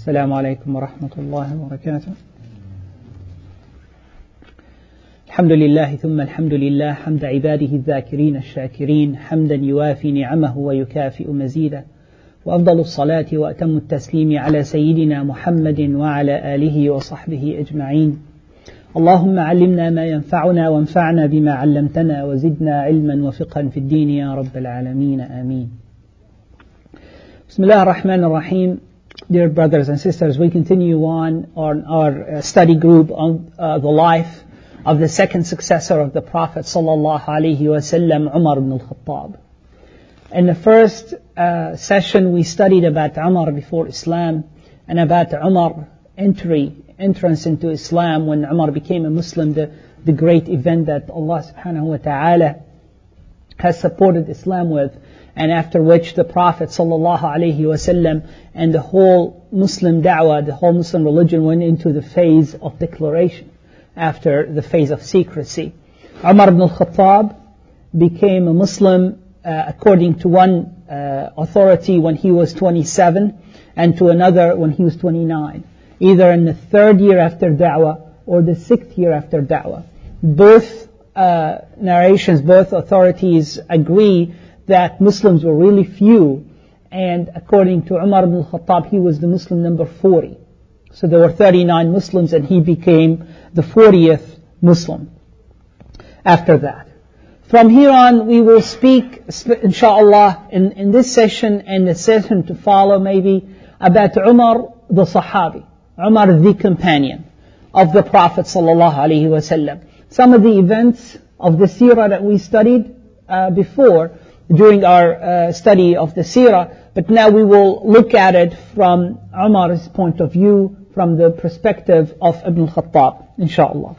السلام عليكم ورحمة الله وبركاته. الحمد لله ثم الحمد لله حمد عباده الذاكرين الشاكرين حمدا يوافي نعمه ويكافئ مزيدا، وأفضل الصلاة وأتم التسليم على سيدنا محمد وعلى آله وصحبه أجمعين. اللهم علمنا ما ينفعنا وانفعنا بما علمتنا وزدنا علما وفقها في الدين يا رب العالمين آمين. بسم الله الرحمن الرحيم. Dear brothers and sisters, we continue on our study group on the life of the second successor of the Prophet sallallahu alaihi wasallam, Umar ibn al-Khattab. In the first session, we studied about Umar before Islam and about Umar entrance into Islam when Umar became a Muslim, the great event that Allah subhanahu wa ta'ala has supported Islam with, and after which the Prophet sallallahu alaihi wasallam and the whole Muslim da'wah, the whole Muslim religion went into the phase of declaration after the phase of secrecy. Umar ibn al-Khattab became a Muslim according to one authority when he was 27 and to another when he was 29, either in the third year after da'wah or the sixth year after da'wah. Both narrations, both authorities agree that Muslims were really few, and according to Umar ibn al-Khattab, he was the Muslim number 40. So there were 39 Muslims and he became the 40th Muslim after that. From here on, we will speak, inshallah, in this session and the session to follow maybe, about Umar the Sahabi, Umar the companion of the Prophet sallallahu alaihi wasallam. Some of the events of the seerah that we studied before during our study of the seerah, but now we will look at it from Umar's point of view, from the perspective of Ibn Khattab, inshallah.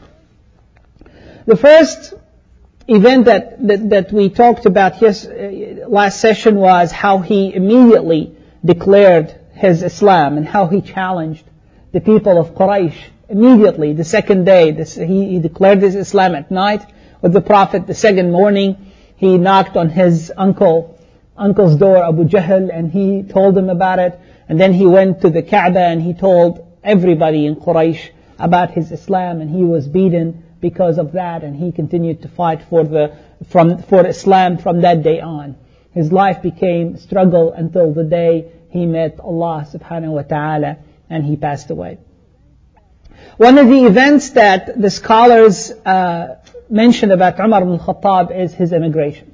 The first event that we talked about last session was how he immediately declared his Islam and how he challenged the people of Quraysh immediately. The second day, he declared his Islam at night with the Prophet. The second morning, he knocked on his uncle's door, Abu Jahl, and he told him about it. And then he went to the Kaaba and he told everybody in Quraysh about his Islam, and he was beaten because of that, and he continued to fight for Islam from that day on. His life became struggle until the day he met Allah subhanahu wa ta'ala and he passed away. One of the events that the scholars mentioned about Umar ibn al-Khattab is his immigration.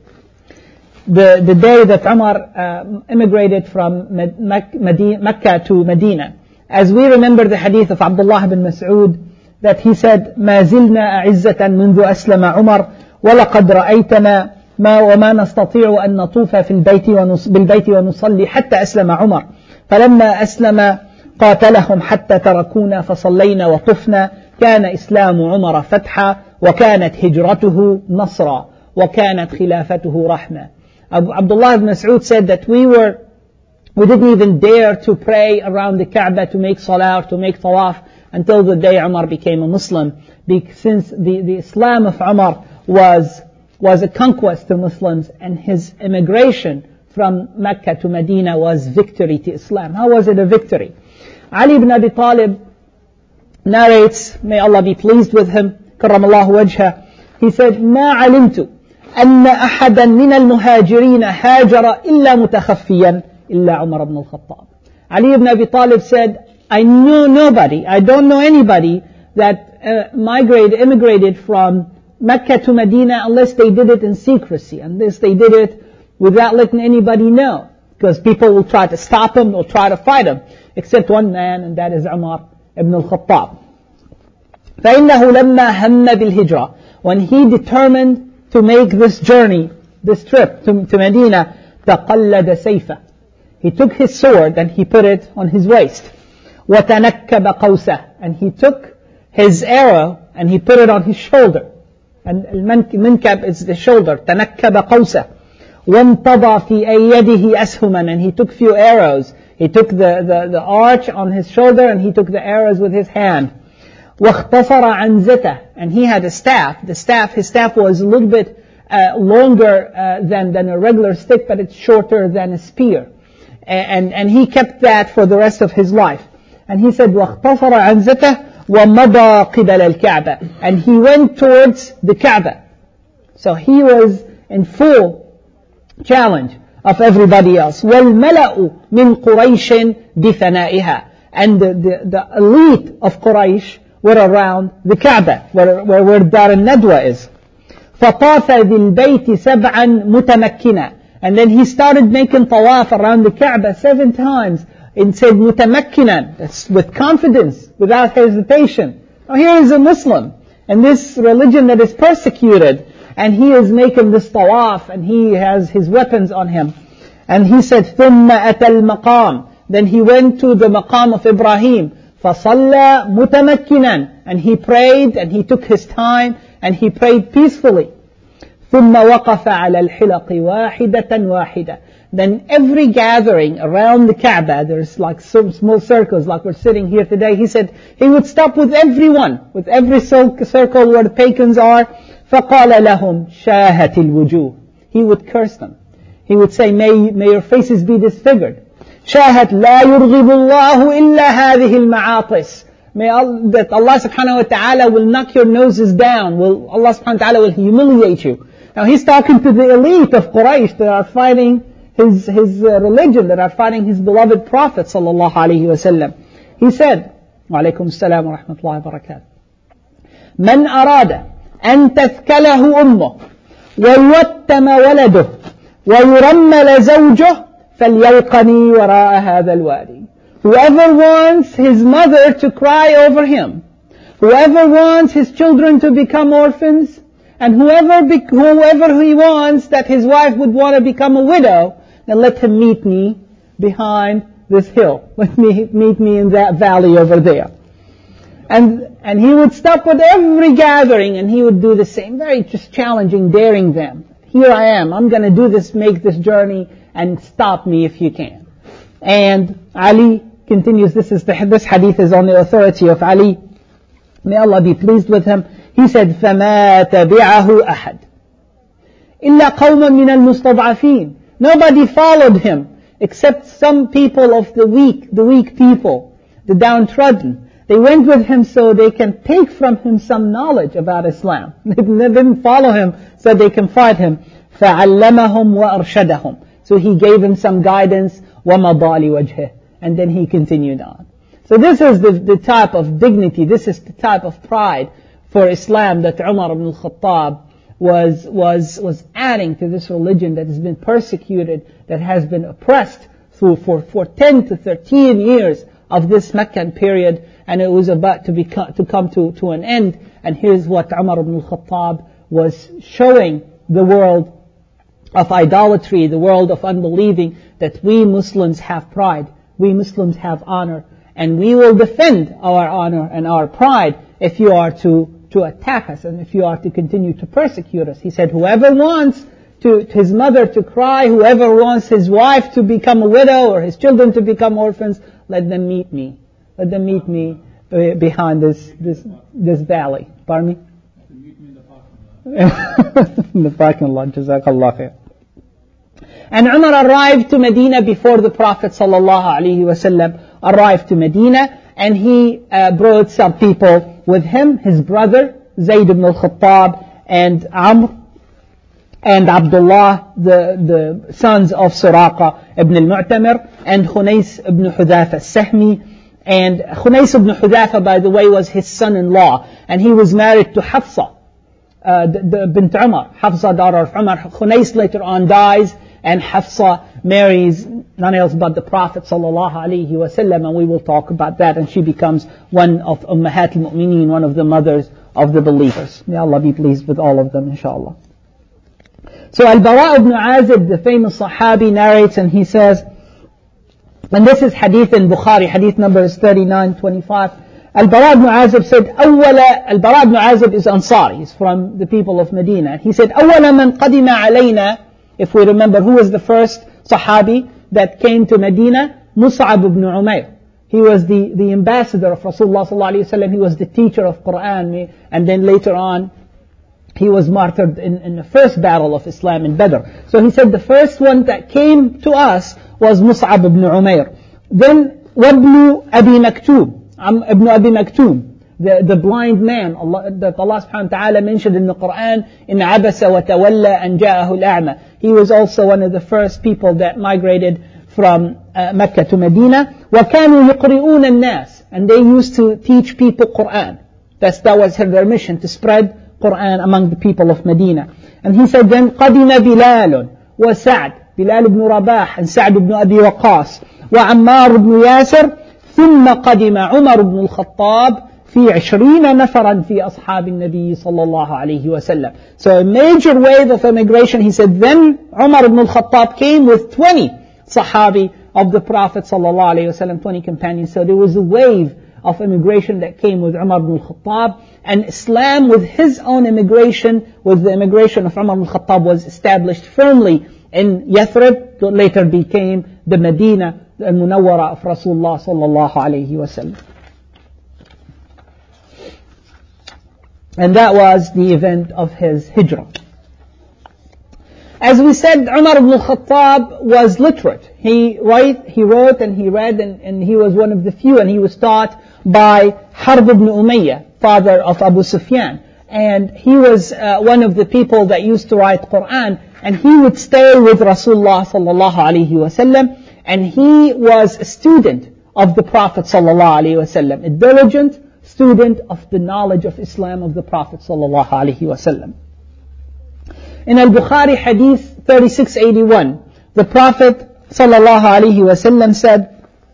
The day that Umar immigrated from Mecca to Medina. As we remember the hadith of Abdullah ibn Mas'ud, that he said, ما زلنا أعزة منذ أسلم عمر ولقد رأيتنا وما نستطيع أن نطوف بالبيت ونصلي حتى أسلم عمر فلما أسلم قاتلهم حتى تركونا فصلينا وطفنا كان إسلام عمر فتحا وكانت هجرته نصرا وكانت خلافته رحمة. Abdullah ibn Mas'ud said that we didn't even dare to pray around the Kaaba, to make salah, to make tawaf, until the day Umar became a Muslim. Since the Islam of Umar was a conquest to Muslims, and his immigration from Mecca to Medina was victory to Islam. How was it a victory? Ali ibn Abi Talib narrates, may Allah be pleased with him, كرم الله وجهه, he said, ما علمت أن أحدا من المهاجرين هاجر إلا متخفيا إلا عمر بن الخطاب. Ali ibn Abi Talib said, I don't know anybody that immigrated from Mecca to Medina unless they did it in secrecy, unless they did it without letting anybody know, because people will try to stop him, will try to fight him, except one man, and that is Umar ibn al-Khattab. فإنه لما هم بالهجرة, when he determined to make this journey, this trip to Medina, تقلد سيفه, he took his sword and he put it on his waist. وتنكب قوسه, and he took his arrow and he put it on his shoulder. And المنكب is the shoulder. تنكب قوسه. وانتضى في يده أسهما, and he took few arrows. He took the arch on his shoulder and he took the arrows with his hand. واختصر عنزته, and he had a staff. His staff was a little bit longer than a regular stick, but it's shorter than a spear. And he kept that for the rest of his life. And he said, وَاخْتَصَرَ عَنْزَتَهُ وَمَضَى قِبَلَ الْكَعْبَةِ. And he went towards the Kaaba. So he was in full challenge of everybody else. وَالْمَلَأُ مِنْ قُرَيْشٍ بِثَنَائِهَا. And the elite of Quraysh were around the Kaaba, where Dar al-Nadwa is. فَطَافَ بِالْبَيْتِ سَبْعًا مُتَمَكِّنًا. And then he started making tawaf around the Kaaba 7 times. And said مُتَمَكِّنًا, that's with confidence, without hesitation. Now here is a Muslim, and this religion that is persecuted, and he is making this tawaf, and he has his weapons on him. And he said, ثُمَّ أَتَى الْمَقَامِ. Then he went to the maqam of Ibrahim. فَصَلَّى مُتَمَكِّنًا. And he prayed, and he took his time, and he prayed peacefully. ثُمَّ وَقَفَ عَلَى الْحِلَقِ وَاحِدَةً وَاحِدَةً. Then every gathering around the Kaaba, there's like some small circles like we're sitting here today. He said he would stop with everyone, with every circle where the pagans are. فَقَالَ لَهُمْ شَاهَتِ الْوُجُوهِ. He would curse them. He would say, may your faces be disfigured. شَاهَتْ لَا يُرْغِبُ اللَّهُ إِلَّا هَذِهِ الْمَعَاطِسِ. That Allah subhanahu wa ta'ala will knock your noses down. Allah subhanahu wa ta'ala will humiliate you. Now he's talking to the elite of Quraysh that are fighting his religion, that are fighting his beloved Prophet sallallahu alaihi wasallam. He said, وعليكم السلام ورحمة الله وبركاته, من أراد أن تثكله أمه ويوتم ولده ويرمل زوجه فليلقني وراء هذا الوادي. Whoever wants his mother to cry over him, whoever wants his children to become orphans, and whoever he wants that his wife would want to become a widow, then let him meet me behind this hill. Let me meet me in that valley over there. And he would stop with every gathering, and he would do the same, very just challenging, daring them. Here I am. I'm going to do this, make this journey, and stop me if you can. And Ali continues. This hadith is on the authority of Ali. May Allah be pleased with him. He said, فَمَا تَبِعَهُ أَحَدٍ إِلَّا قَوْمًا مِنَ الْمُسْتَضْعَفِينَ. Nobody followed him except some people of the weak people, the downtrodden. They went with him so they can take from him some knowledge about Islam. They didn't follow him so they can fight him. فَعَلَّمَهُمْ وَأَرْشَدَهُم. So he gave him some guidance. وَمَضَى لِوَجْهِهِ. And then he continued on. So this is the type of dignity, this is the type of pride for Islam that Umar ibn al-Khattab was adding to this religion that has been persecuted, that has been oppressed for 10 to 13 years of this Meccan period, and it was about to come to an end. And here's what Umar ibn al-Khattab was showing the world of idolatry, the world of unbelieving, that we Muslims have pride, we Muslims have honor, and we will defend our honor and our pride if you are to attack us and if you are to continue to persecute us. He said, whoever wants his mother to cry, whoever wants his wife to become a widow or his children to become orphans, let them meet me. Let them meet me behind this valley. Pardon me? Meet me in the parking lot. Jazakallah khair. And Umar arrived to Medina before the Prophet sallallahu alaihi wasallam arrived to Medina, and he brought some people with him, his brother Zayd ibn al-Khattab and Amr and Abdullah, the sons of Suraqa ibn al-Mu'tamir, and Khunais ibn Hudhafa al-Sahmi. And Khunais ibn Hudhafa, by the way, was his son-in-law, and he was married to Hafsa bint Umar, Hafsa, daughter of Umar. Khunais later on dies, and Hafsa marries none else but the Prophet sallallahu alaihi wasallam, and we will talk about that. And she becomes one of Ummahat al-Mu'mineen, one of the mothers of the believers. May Allah be pleased with all of them, inshallah. So Al-Bara ibn Azib, the famous Sahabi, narrates, and he says, and this is hadith in Bukhari, hadith number is 3925. Al-Bara ibn Azib said, Al-Bara ibn Azib is Ansari, he's from the people of Medina. He said, أَوَّلَ مَنْ قَدِمَ عَلَيْنَا. If we remember, who was the first Sahabi that came to Medina? Mus'ab ibn Umayr. He was the ambassador of Rasulullah sallallahu alaihi wasallam. He was the teacher of Quran, and then later on he was martyred in the first battle of Islam in Badr. So he said the first one that came to us was Mus'ab ibn Umayr. Then وابن أبي مكتوم, Ibn Abi Maktoum, the blind man that Allah subhanahu wa ta'ala mentioned in the Quran, in عبس وتولى أن جاءه الأعمى. He was also one of the first people that migrated from Mecca to Medina. وكانوا يقرؤون الناس, and they used to teach people Quran. That was their mission, to spread Quran among the people of Medina. And he said then, قدم بلال وسعد, بلال بن رباح and سعد بن أبي وقاص وعمار بن ياسر, ثم قدم عمر بن الخطاب في 20 نفرا في أصحاب النبي صلى الله عليه وسلم. So a major wave of immigration, he said, then Umar ibn al-Khattab came with 20 Sahabi of the Prophet صلى الله عليه وسلم, 20 companions. So there was a wave of immigration that came with Umar ibn al-Khattab, and Islam with his own immigration, with the immigration of Umar ibn al-Khattab, was established firmly in Yathrib, that later became the Medina al-Munawwara of Rasulullah sallallahu alayhi wa sallam. And that was the event of his hijrah. As we said, Umar ibn al-Khattab was literate. He wrote and he read, and he was one of the few, and he was taught by Harb ibn Umayyah, father of Abu Sufyan. And he was one of the people that used to write Quran, and he would stay with Rasulullah sallallahu alaihi wasallam, and he was a student of the Prophet sallallahu alaihi wasallam, a diligent student of the knowledge of Islam of the Prophet sallallahu alaihi wasallam. In Al-Bukhari Hadith 3681, the Prophet sallallahu alaihi wasallam said,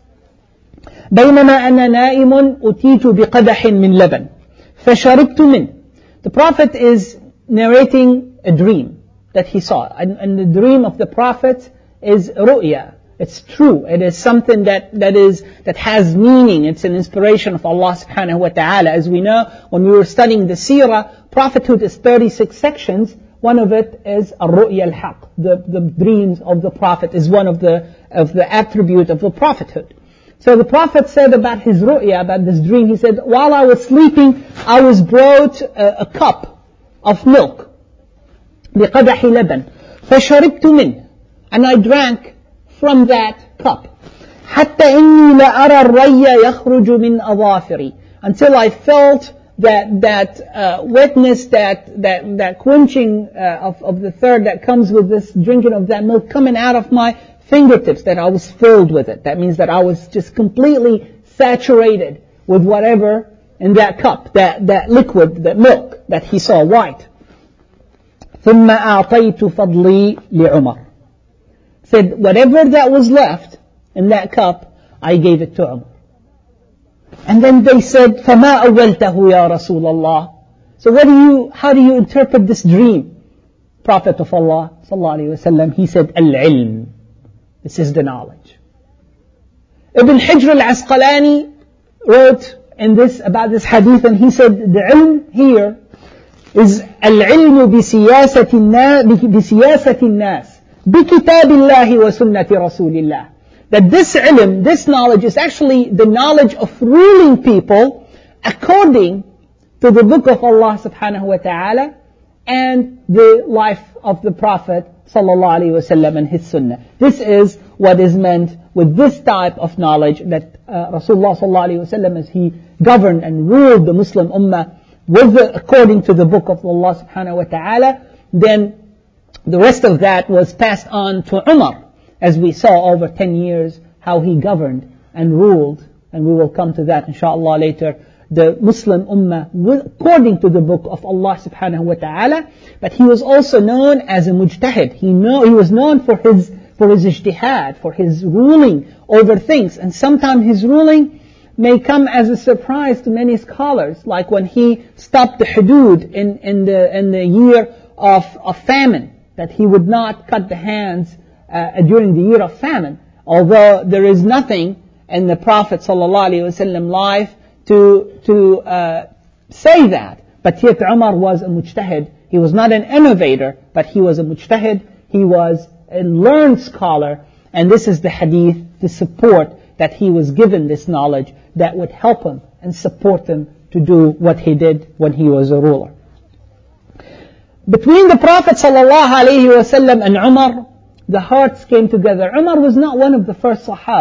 بينما أنا نائم أتيت بقدح من لبن فشربت منه. The Prophet is narrating a dream that he saw, and the dream of the Prophet is ru'ya. It's true. It is something that has meaning. It's an inspiration of Allah subhanahu wa ta'ala. As we know, when we were studying the seerah, prophethood is 36 sections. One of it is ar-ru'ya al-haq. The dreams of the Prophet is one of the attribute of the prophethood. So the Prophet said about his ru'ya, about this dream, he said, while I was sleeping, I was brought a cup of milk, بقدح لبن, فشربت منه, and I drank from that cup. حتى إني لأرى الري يخرج من أظافري, until I felt that wetness, that quenching of the thirst that comes with this drinking of that milk coming out of my fingertips, that I was filled with it. That means that I was just completely saturated with whatever in that cup, that liquid, that milk that he saw white. ثم أعطيت فضلي لعمر. Said, whatever that was left in that cup, I gave it to Umar. And then they said, فما أولته يا رسول الله. So how do you interpret this dream? Prophet of Allah sallallahu alaihi wasallam, he said, al-ilm. This is the knowledge. Ibn Hijr al-Asqalani wrote about this hadith, and he said the ilm here is al-ilm بسياسة الناس بكتاب الله وسنة رسول الله. That this ilm, this knowledge is actually the knowledge of ruling people according to the book of Allah subhanahu wa ta'ala and the life of the Prophet sallallahu alaihi wasallam and his sunnah. This is what is meant with this type of knowledge, that Rasulullah sallallahu alaihi wasallam, as he governed and ruled the Muslim ummah according to the book of Allah subhanahu wa ta'ala, then the rest of that was passed on to Umar, as we saw over 10 years how he governed and ruled, and we will come to that inshallah later, the Muslim ummah according to the book of Allah subhanahu wa ta'ala. But he was also known as a mujtahid. He was known for his ijtihad, for his ruling over things. And sometimes his ruling may come as a surprise to many scholars, like when he stopped the hudud in the year of famine, that he would not cut the hands during the year of famine. Although there is nothing in the Prophet ﷺ life to say that. But yet Umar was a mujtahid. He was not an innovator, but he was a mujtahid. He was a learned scholar. And this is the hadith, the support that he was given this knowledge that would help him and support him to do what he did when he was a ruler. Between the Prophet ﷺ and Umar, the hearts came together. Umar was not one of the first Sahaba.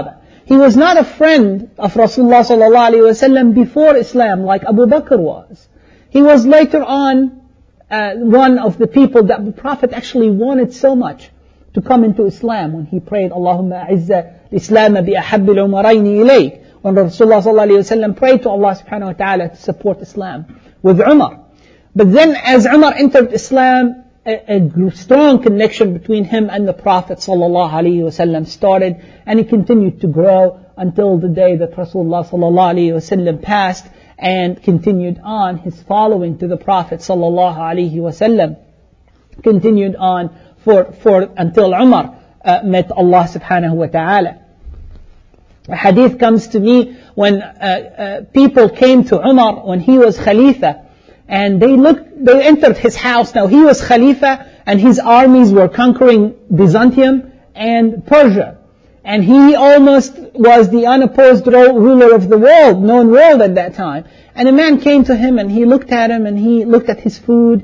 He was not a friend of Rasulullah sallallahu alaihi wasallam before Islam like Abu Bakr was. He was later on one of the people that the Prophet actually wanted so much to come into Islam when he prayed, Allahumma a'izza al-Islam bi ahabbil umarayni ilayk. When Rasulullah sallallahu alaihi wasallam prayed to Allah subhanahu wa ta'ala to support Islam with Umar. But then as Umar entered Islam, a strong connection between him and the Prophet sallallahu alaihi wasallam started, and it continued to grow until the day that Rasulullah sallallahu alaihi wasallam passed, and continued on his following to the Prophet sallallahu alaihi wasallam. Continued on for until Umar met Allah subhanahu wa ta'ala. A hadith comes to me when people came to Umar when he was Khalifa, and they entered his house. Now he was Khalifa and his armies were conquering Byzantium and Persia. And he almost was the unopposed ruler of the world, known world at that time. And a man came to him and he looked at him and he looked at his food,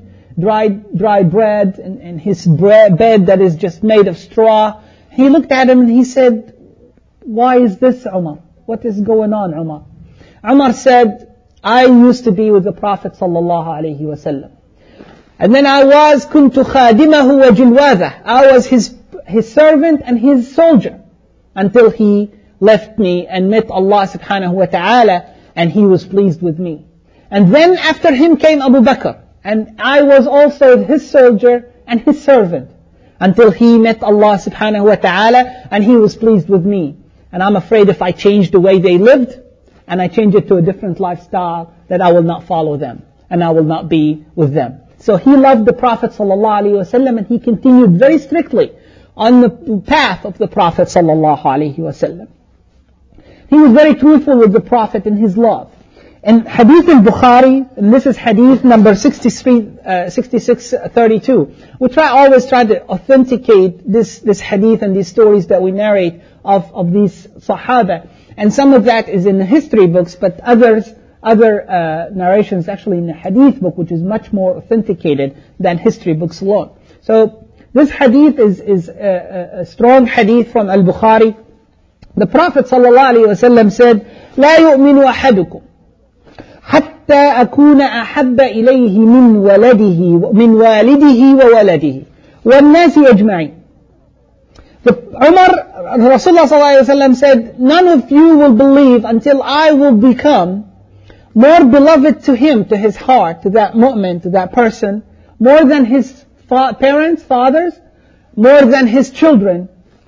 dry bread and his bed that is just made of straw. He looked at him and he said, "Why is this, Umar? What is going on, Umar?" Umar said, "I used to be with the Prophet sallallahu alaihi wasallam. And then I was kuntu khadimahu wa jilwadah. I was his servant and his soldier until he left me and met Allah subhanahu wa ta'ala, and he was pleased with me. And then after him came Abu Bakr, and I was also his soldier and his servant until he met Allah subhanahu wa ta'ala, and he was pleased with me. And I'm afraid if I change the way they lived, and I change it to a different lifestyle, that I will not follow them, and I will not be with them." So he loved the Prophet sallallahu alaihi wasallam, and he continued very strictly on the path of the Prophet sallallahu alaihi wasallam. He was very truthful with the Prophet in his love. In Hadith al-Bukhari, and this is Hadith number 6632, we always try to authenticate this Hadith and these stories that we narrate of these Sahaba. And some of that is in the history books, but other narrations actually in the Hadith book, which is much more authenticated than history books alone. So this Hadith is a strong Hadith from al-Bukhari. The Prophet ﷺ said, "لا يؤمن أحدكم حتى أكون أحب إليه من والده وولده والناس أجمعين." Rasulullah ﷺ said, "None of you will believe until I will become more beloved to him, to his heart, to that mu'min, to that person, more than his parents, fathers, more than his children,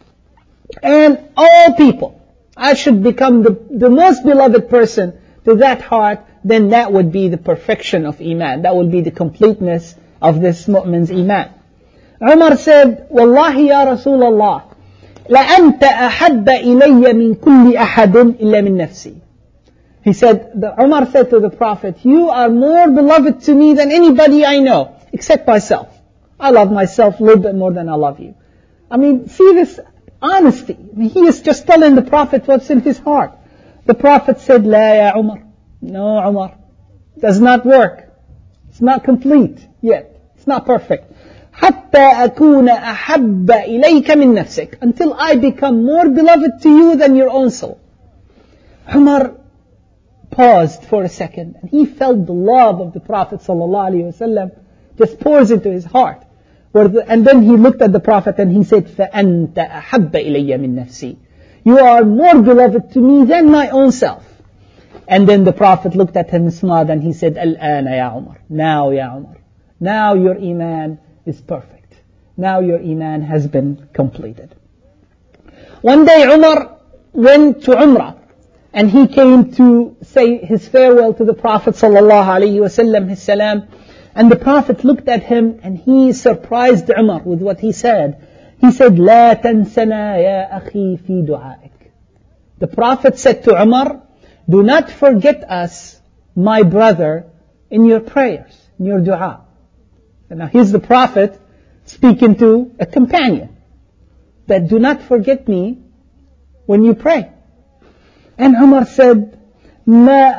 and all people. I should become the most beloved person to that heart, then that would be the perfection of Iman. That would be the completeness of this mu'min's Iman." Umar said, "Wallahi ya Rasulullah, لَأَنْتَ أَحَبَّ إِلَيَّ مِنْ كُلِّ أَحَدٍ إِلَّا مِنْ نَفْسِي." He said, Umar said to the Prophet, "You are more beloved to me than anybody I know, except myself. I love myself a little bit more than I love you." I mean, see this honesty. I mean, he is just telling the Prophet what's in his heart. The Prophet said, "La ya Umar." "No, Umar, does not work. It's not complete yet. It's not perfect. حَتَّى أَكُونَ أَحَبَّ إِلَيْكَ مِن نَفْسِكَ." Until I become more beloved to you than your own soul. Umar paused for a second, and he felt the love of the Prophet ﷺ just pours into his heart. And then he looked at the Prophet and he said, فَأَنْتَ أَحَبَّ إِلَيَّ مِن نَفْسِي. You are more beloved to me than my own self. And then the Prophet looked at him and smiled and he said, الآن يا عمر. Now, Ya Umar. Now your Iman is perfect. Now your Iman has been completed. One day Umar went to Umrah, and he came to say his farewell to the Prophet sallallahu alaihi wasallam, his salam. And the Prophet looked at him and he surprised Umar with what he said. He said, "لا تنسنا يا أخي في دعائك." The Prophet said to Umar, "Do not forget us, my brother, in your prayers, in your dua." And now here's the Prophet speaking to a companion, that do not forget me when you pray. And Umar said, ما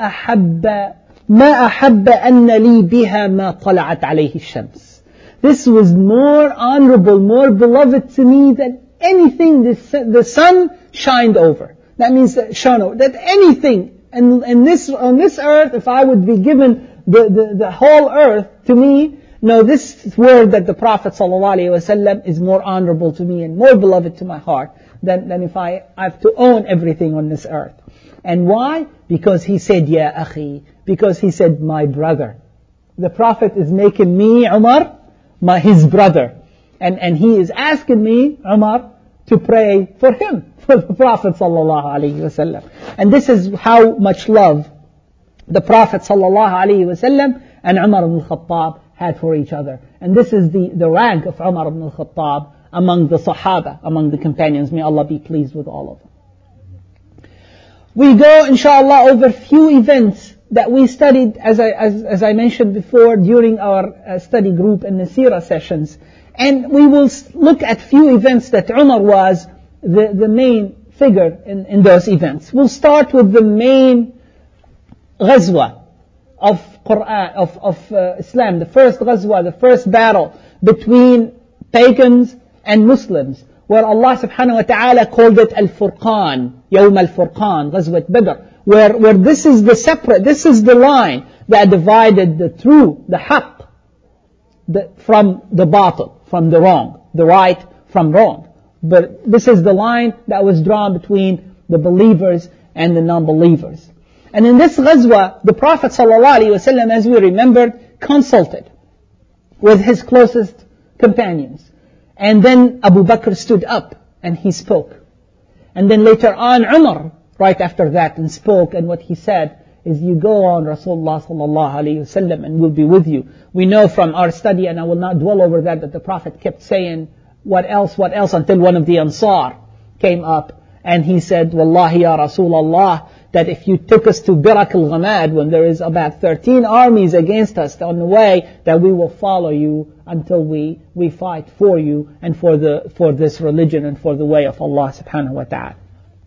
أحب أن لي بها ما طلعت عليه الشمس. This was more honorable, more beloved to me than anything the sun shined over. That means shano, that anything on this earth, if I would be given the whole earth to me, no, this word that the Prophet ﷺ is more honorable to me and more beloved to my heart than if I have to own everything on this earth. And why? Because he said, Ya akhi, because he said, my brother. The Prophet is making me, Umar, his brother. And he is asking me, Umar, to pray for him, for the Prophet ﷺ. And this is how much love the Prophet ﷺ and Umar ibn al-Khattab had for each other. And this is the rank of Umar ibn al-Khattab among the Sahaba, among the companions. May Allah be pleased with all of them. We go, inshallah, over few events that we studied, as I mentioned before, during our study group and the Seerah sessions. And we will look at few events that Umar was the main figure in those events. We'll start with the main ghazwa of Quran, of Islam, the first ghazwa, the first battle between pagans and Muslims, where Allah subhanahu wa ta'ala called it Al-Furqan, Yawm Al-Furqan, Ghazwat Badr, where this is the line that divided the true, the haqq, from the batil, from the wrong, the right from wrong. But this is the line that was drawn between the believers and the non-believers. And in this ghazwa, the Prophet ﷺ, as we remembered, consulted with his closest companions. And then Abu Bakr stood up and he spoke. And then later on Umar, right after that, and spoke, and what he said is, you go on Rasulullah ﷺ and we'll be with you. We know from our study, and I will not dwell over that the Prophet kept saying, what else, until one of the Ansar came up and he said, Wallahi ya Rasulullah, that if you took us to Birak al-Ghamad, when there is about 13 armies against us on the way, that we will follow you until we fight for you and for this religion and for the way of Allah subhanahu wa ta'ala.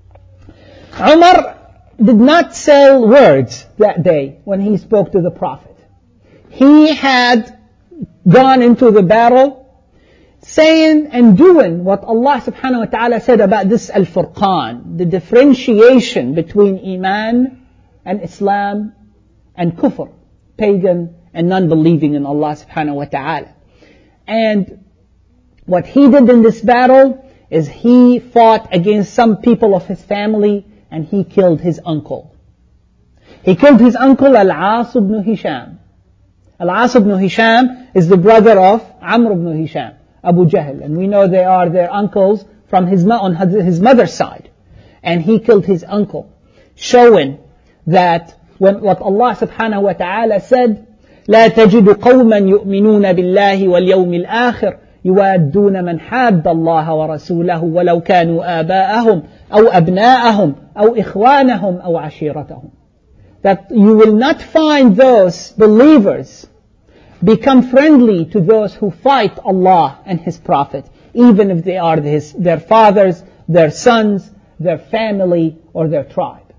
Umar did not say words that day when he spoke to the Prophet. He had gone into the battle saying and doing what Allah subhanahu wa ta'ala said about this Al-Furqan, the differentiation between Iman and Islam and Kufr, pagan and non-believing in Allah subhanahu wa ta'ala. And what he did in this battle is he fought against some people of his family and he killed his uncle. He killed his uncle Al-As ibn Hisham. Al-As ibn Hisham is the brother of Amr ibn Hisham, Abu Jahl, and we know they are their uncles from on his mother's side. And he killed his uncle, showing that what Allah subhanahu wa ta'ala said, لا تجد قوما يؤمنون بالله واليوم الآخر يوادون من حاد الله ورسوله ولو كانوا آباءهم أو أبناءهم أو إخوانهم أو عشيرتهم. That you will not find those believers become friendly to those who fight Allah and His Prophet, even if they are their fathers, their sons, their family, or their tribe.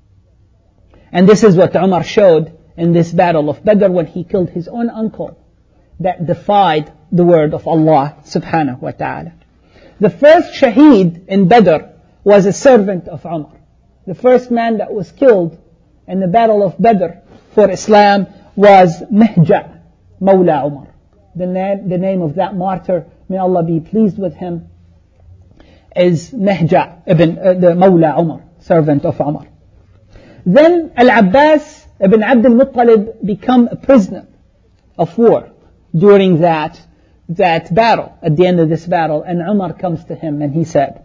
And this is what Umar showed in this battle of Badr when he killed his own uncle that defied the word of Allah subhanahu wa ta'ala. The first shaheed in Badr was a servant of Umar. The first man that was killed in the battle of Badr for Islam was Mihja' Mawla Umar. The name of that martyr, may Allah be pleased with him, is Mihja' ibn the Mawla Umar, servant of Umar. Then Al-Abbas ibn Abd al-Muttalib became a prisoner of war during that battle, at the end of this battle, and Umar comes to him and he said,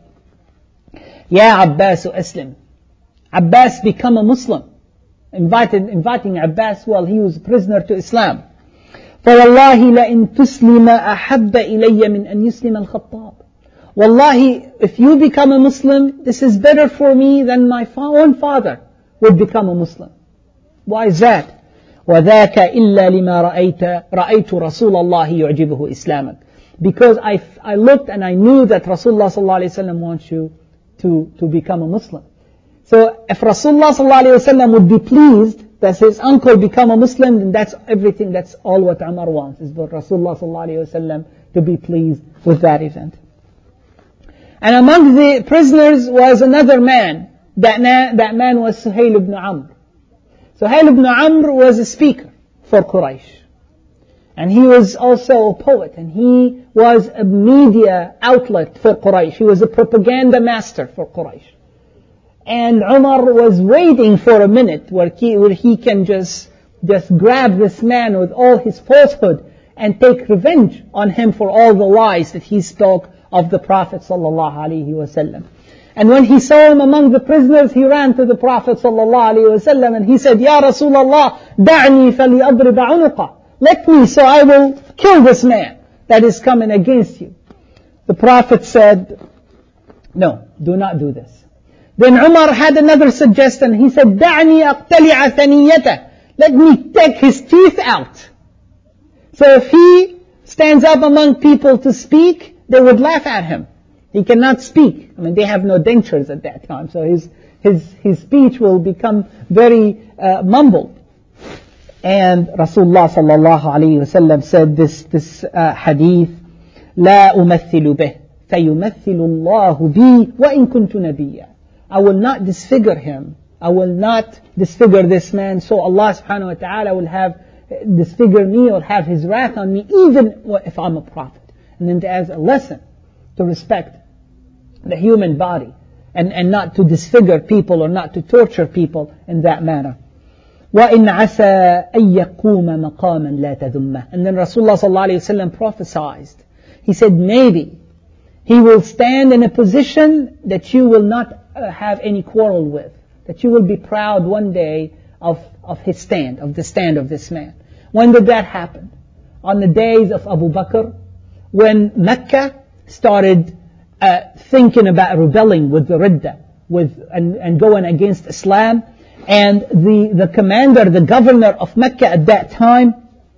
Ya Abbas Aslim. Abbas become a Muslim, inviting Abbas while he was a prisoner to Islam. فَوَاللَّهِ لَإِن تُسْلِمَ أَحَبَّ إِلَيَّ مِنْ أَنْ يُسْلِمَ الْخَطَّابِ. Wallahi, if you become a Muslim, this is better for me than my own father would become a Muslim. Why is that? وَذَاكَ إِلَّا لِمَا رَأَيْتُ رَسُولَ اللَّهِ يُعْجِبُهُ إِسْلَامًا. Because I looked and I knew that Rasulullah sallallahu alaihi wasallam wants you to become a Muslim. So if Rasulullah sallallahu alaihi wasallam would be pleased that his uncle become a Muslim, then that's everything, that's all what Umar wants, is for Rasulullah sallallahu alaihi wasallam to be pleased with that event. And among the prisoners was another man That man was Suhail ibn Amr. Suhail ibn Amr was a speaker for Quraysh. And he was also a poet, and he was a media outlet for Quraysh. He was a propaganda master for Quraysh. And Umar was waiting for a minute where he can just grab this man with all his falsehood and take revenge on him for all the lies that he spoke of the Prophet sallallahu alaihi wasallam. And when he saw him among the prisoners, he ran to the Prophet sallallahu alaihi wasallam and he said, Ya Rasulullah, da'ni fali'adrib unuqa. Let me, so I will kill this man that is coming against you. The Prophet said, no, do not do this. Then Umar had another suggestion. He said, da'ni aqtali'a thaniyatah. Let me take his teeth out. So if he stands up among people to speak, they would laugh at him. He cannot speak. I mean, they have no dentures at that time, so his speech will become very mumbled. And Rasulullah sallallahu alayhi wasallam said this hadith, لا أمثل به فيمثل الله بي وإن كنت نبيا. I will not disfigure him. I will not disfigure this man, so Allah subhanahu wa ta'ala will have disfigure me or have His wrath on me, even if I'm a prophet. And then as a lesson to respect the human body and not to disfigure people or not to torture people in that manner. وَإِنْ عَسَىٰ أَن يَقُومَ مَقَامًا لَا تَذُمَّهُ. And then Rasulullah sallallahu alayhi wa sallam prophesied. He said, maybe he will stand in a position that you will not have any quarrel with, that you will be proud one day of his stand, of the stand of this man. When did that happen? On the days of Abu Bakr, when Mecca started thinking about rebelling with the Ridda, and going against Islam. And the commander, the governor of Mecca at that time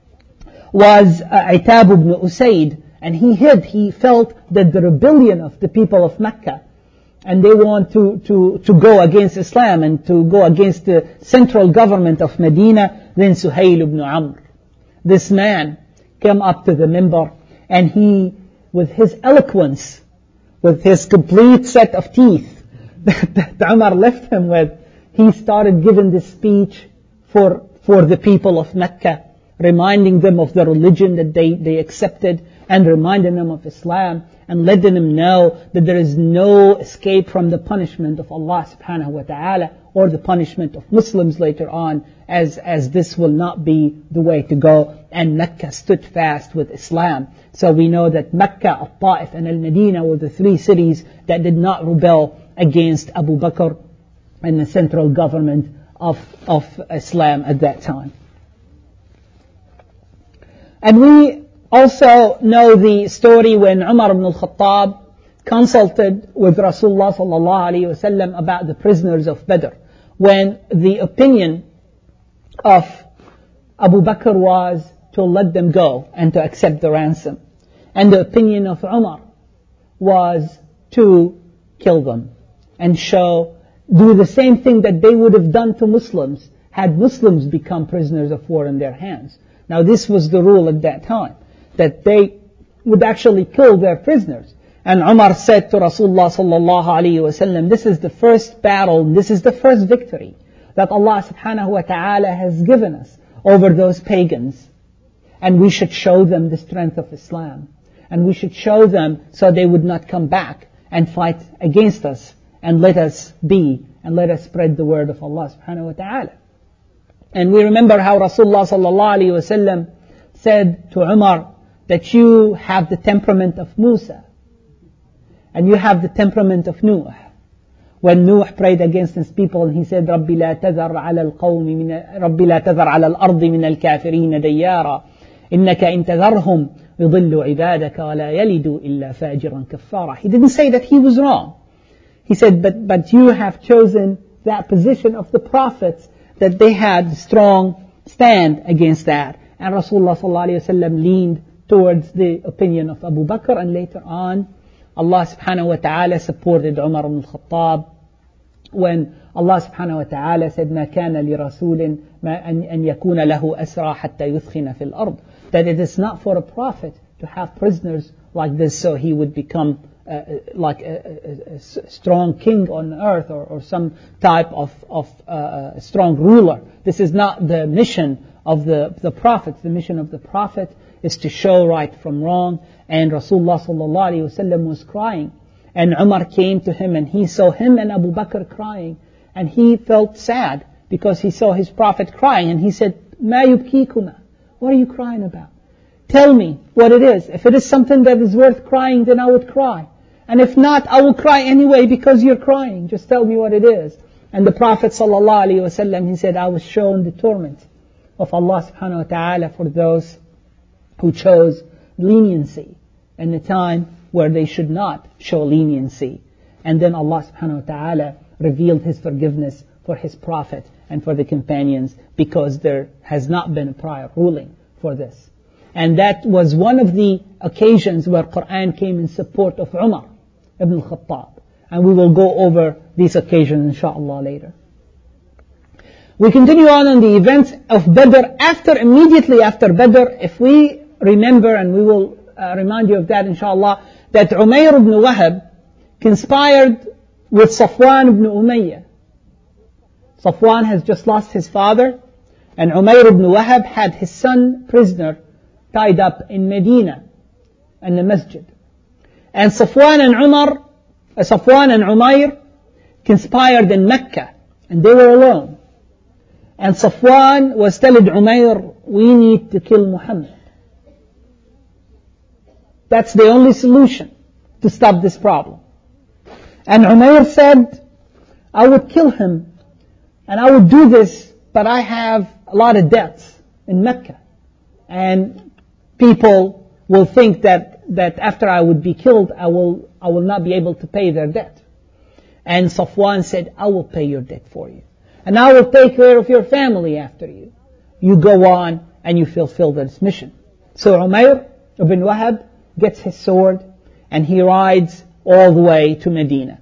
was Itab ibn Usayd. And he felt that the rebellion of the people of Mecca, and they want to go against Islam and to go against the central government of Medina. Then Suhail ibn Amr, this man, came up to the minbar, and he, with his eloquence, with his complete set of teeth that Umar left him with, he started giving this speech for the people of Mecca, reminding them of the religion that they accepted, and reminding them of Islam, and letting them know that there is no escape from the punishment of Allah subhanahu wa ta'ala, or the punishment of Muslims later on, as this will not be the way to go. And Mecca stood fast with Islam. So we know that Mecca, Al-Ta'if, and Al-Medina were the three cities that did not rebel against Abu Bakr and the central government of Islam at that time. And we also know the story when Umar ibn al-Khattab consulted with Rasulullah sallallahu alayhi wa sallam about the prisoners of Badr, when the opinion of Abu Bakr was to let them go and to accept the ransom, and the opinion of Umar was to kill them and do the same thing that they would have done to Muslims had Muslims become prisoners of war in their hands. Now this was the rule at that time, that they would actually kill their prisoners. And Umar said to Rasulullah sallallahu alayhi wa sallam, this is the first battle, this is the first victory that Allah subhanahu wa ta'ala has given us over those pagans. And we should show them the strength of Islam. And we should show them so they would not come back and fight against us, and let us be, and let us spread the word of Allah subhanahu wa ta'ala. And we remember how Rasulullah sallallahu alayhi wa sallam said to Umar that you have the temperament of Musa, and you have the temperament of Nuh. When Nuh prayed against his people, he said, رَبِّ لَا تَذَرْ عَلَى الْأَرْضِ مِنَ الْكَافِرِينَ دَيَّارًا إِنَّكَ إِن تَذَرْهُمْ يُضِلُّ عِبَادَكَ وَلَا يَلِدُوا إِلَّا فَاجِرًا كَفَّارًا. He didn't say that he was wrong. He said, but you have chosen that position of the prophets, that they had strong stand against that. And Rasulullah sallallahu alayhi wa sallam leaned towards the opinion of Abu Bakr, and later on Allah subhanahu wa ta'ala supported Umar ibn al-Khattab when Allah subhanahu wa ta'ala said, ما كان لرسول أن يكون له أسرى حتى يثخن في الأرض. That it is not for a prophet to have prisoners like this so he would become like a strong king on earth or some type of strong ruler. This is not the mission of the Prophet. The mission of the Prophet is to show right from wrong. And Rasulullah sallallahu alaihi wasallam was crying. And Umar came to him and he saw him and Abu Bakr crying. And he felt sad because he saw his Prophet crying. And he said, "Ma yubkikuma? What are you crying about? Tell me what it is. If it is something that is worth crying, then I would cry. And if not, I will cry anyway because you're crying. Just tell me what it is." And the Prophet sallallahu alaihi wasallam, he said, "I was shown the torment of Allah subhanahu wa ta'ala for those who chose leniency in a time where they should not show leniency." And then Allah subhanahu wa ta'ala revealed His forgiveness for His Prophet and for the companions because there has not been a prior ruling for this. And that was one of the occasions where Quran came in support of Umar ibn al-Khattab. And we will go over these occasions inshaAllah later. We continue on the events of Badr immediately after Badr. If we remember, and we will remind you of that inshaAllah, that Umayr ibn Wahab conspired with Safwan ibn Umayyah. Safwan has just lost his father, and Umayr ibn Wahab had his son prisoner tied up in Medina in the masjid. And Safwan and Umayr conspired in Mecca, and they were alone. And Safwan was telling Umayr, "We need to kill Muhammad. That's the only solution to stop this problem." And Umayr said, "I would kill him, and I would do this, but I have a lot of debts in Mecca. And people will think that after I would be killed, I will not be able to pay their debt." And Safwan said, "I will pay your debt for you. And I will take care of your family after you. You go on and you fulfill this mission." So Umayr ibn Wahab gets his sword and he rides all the way to Medina.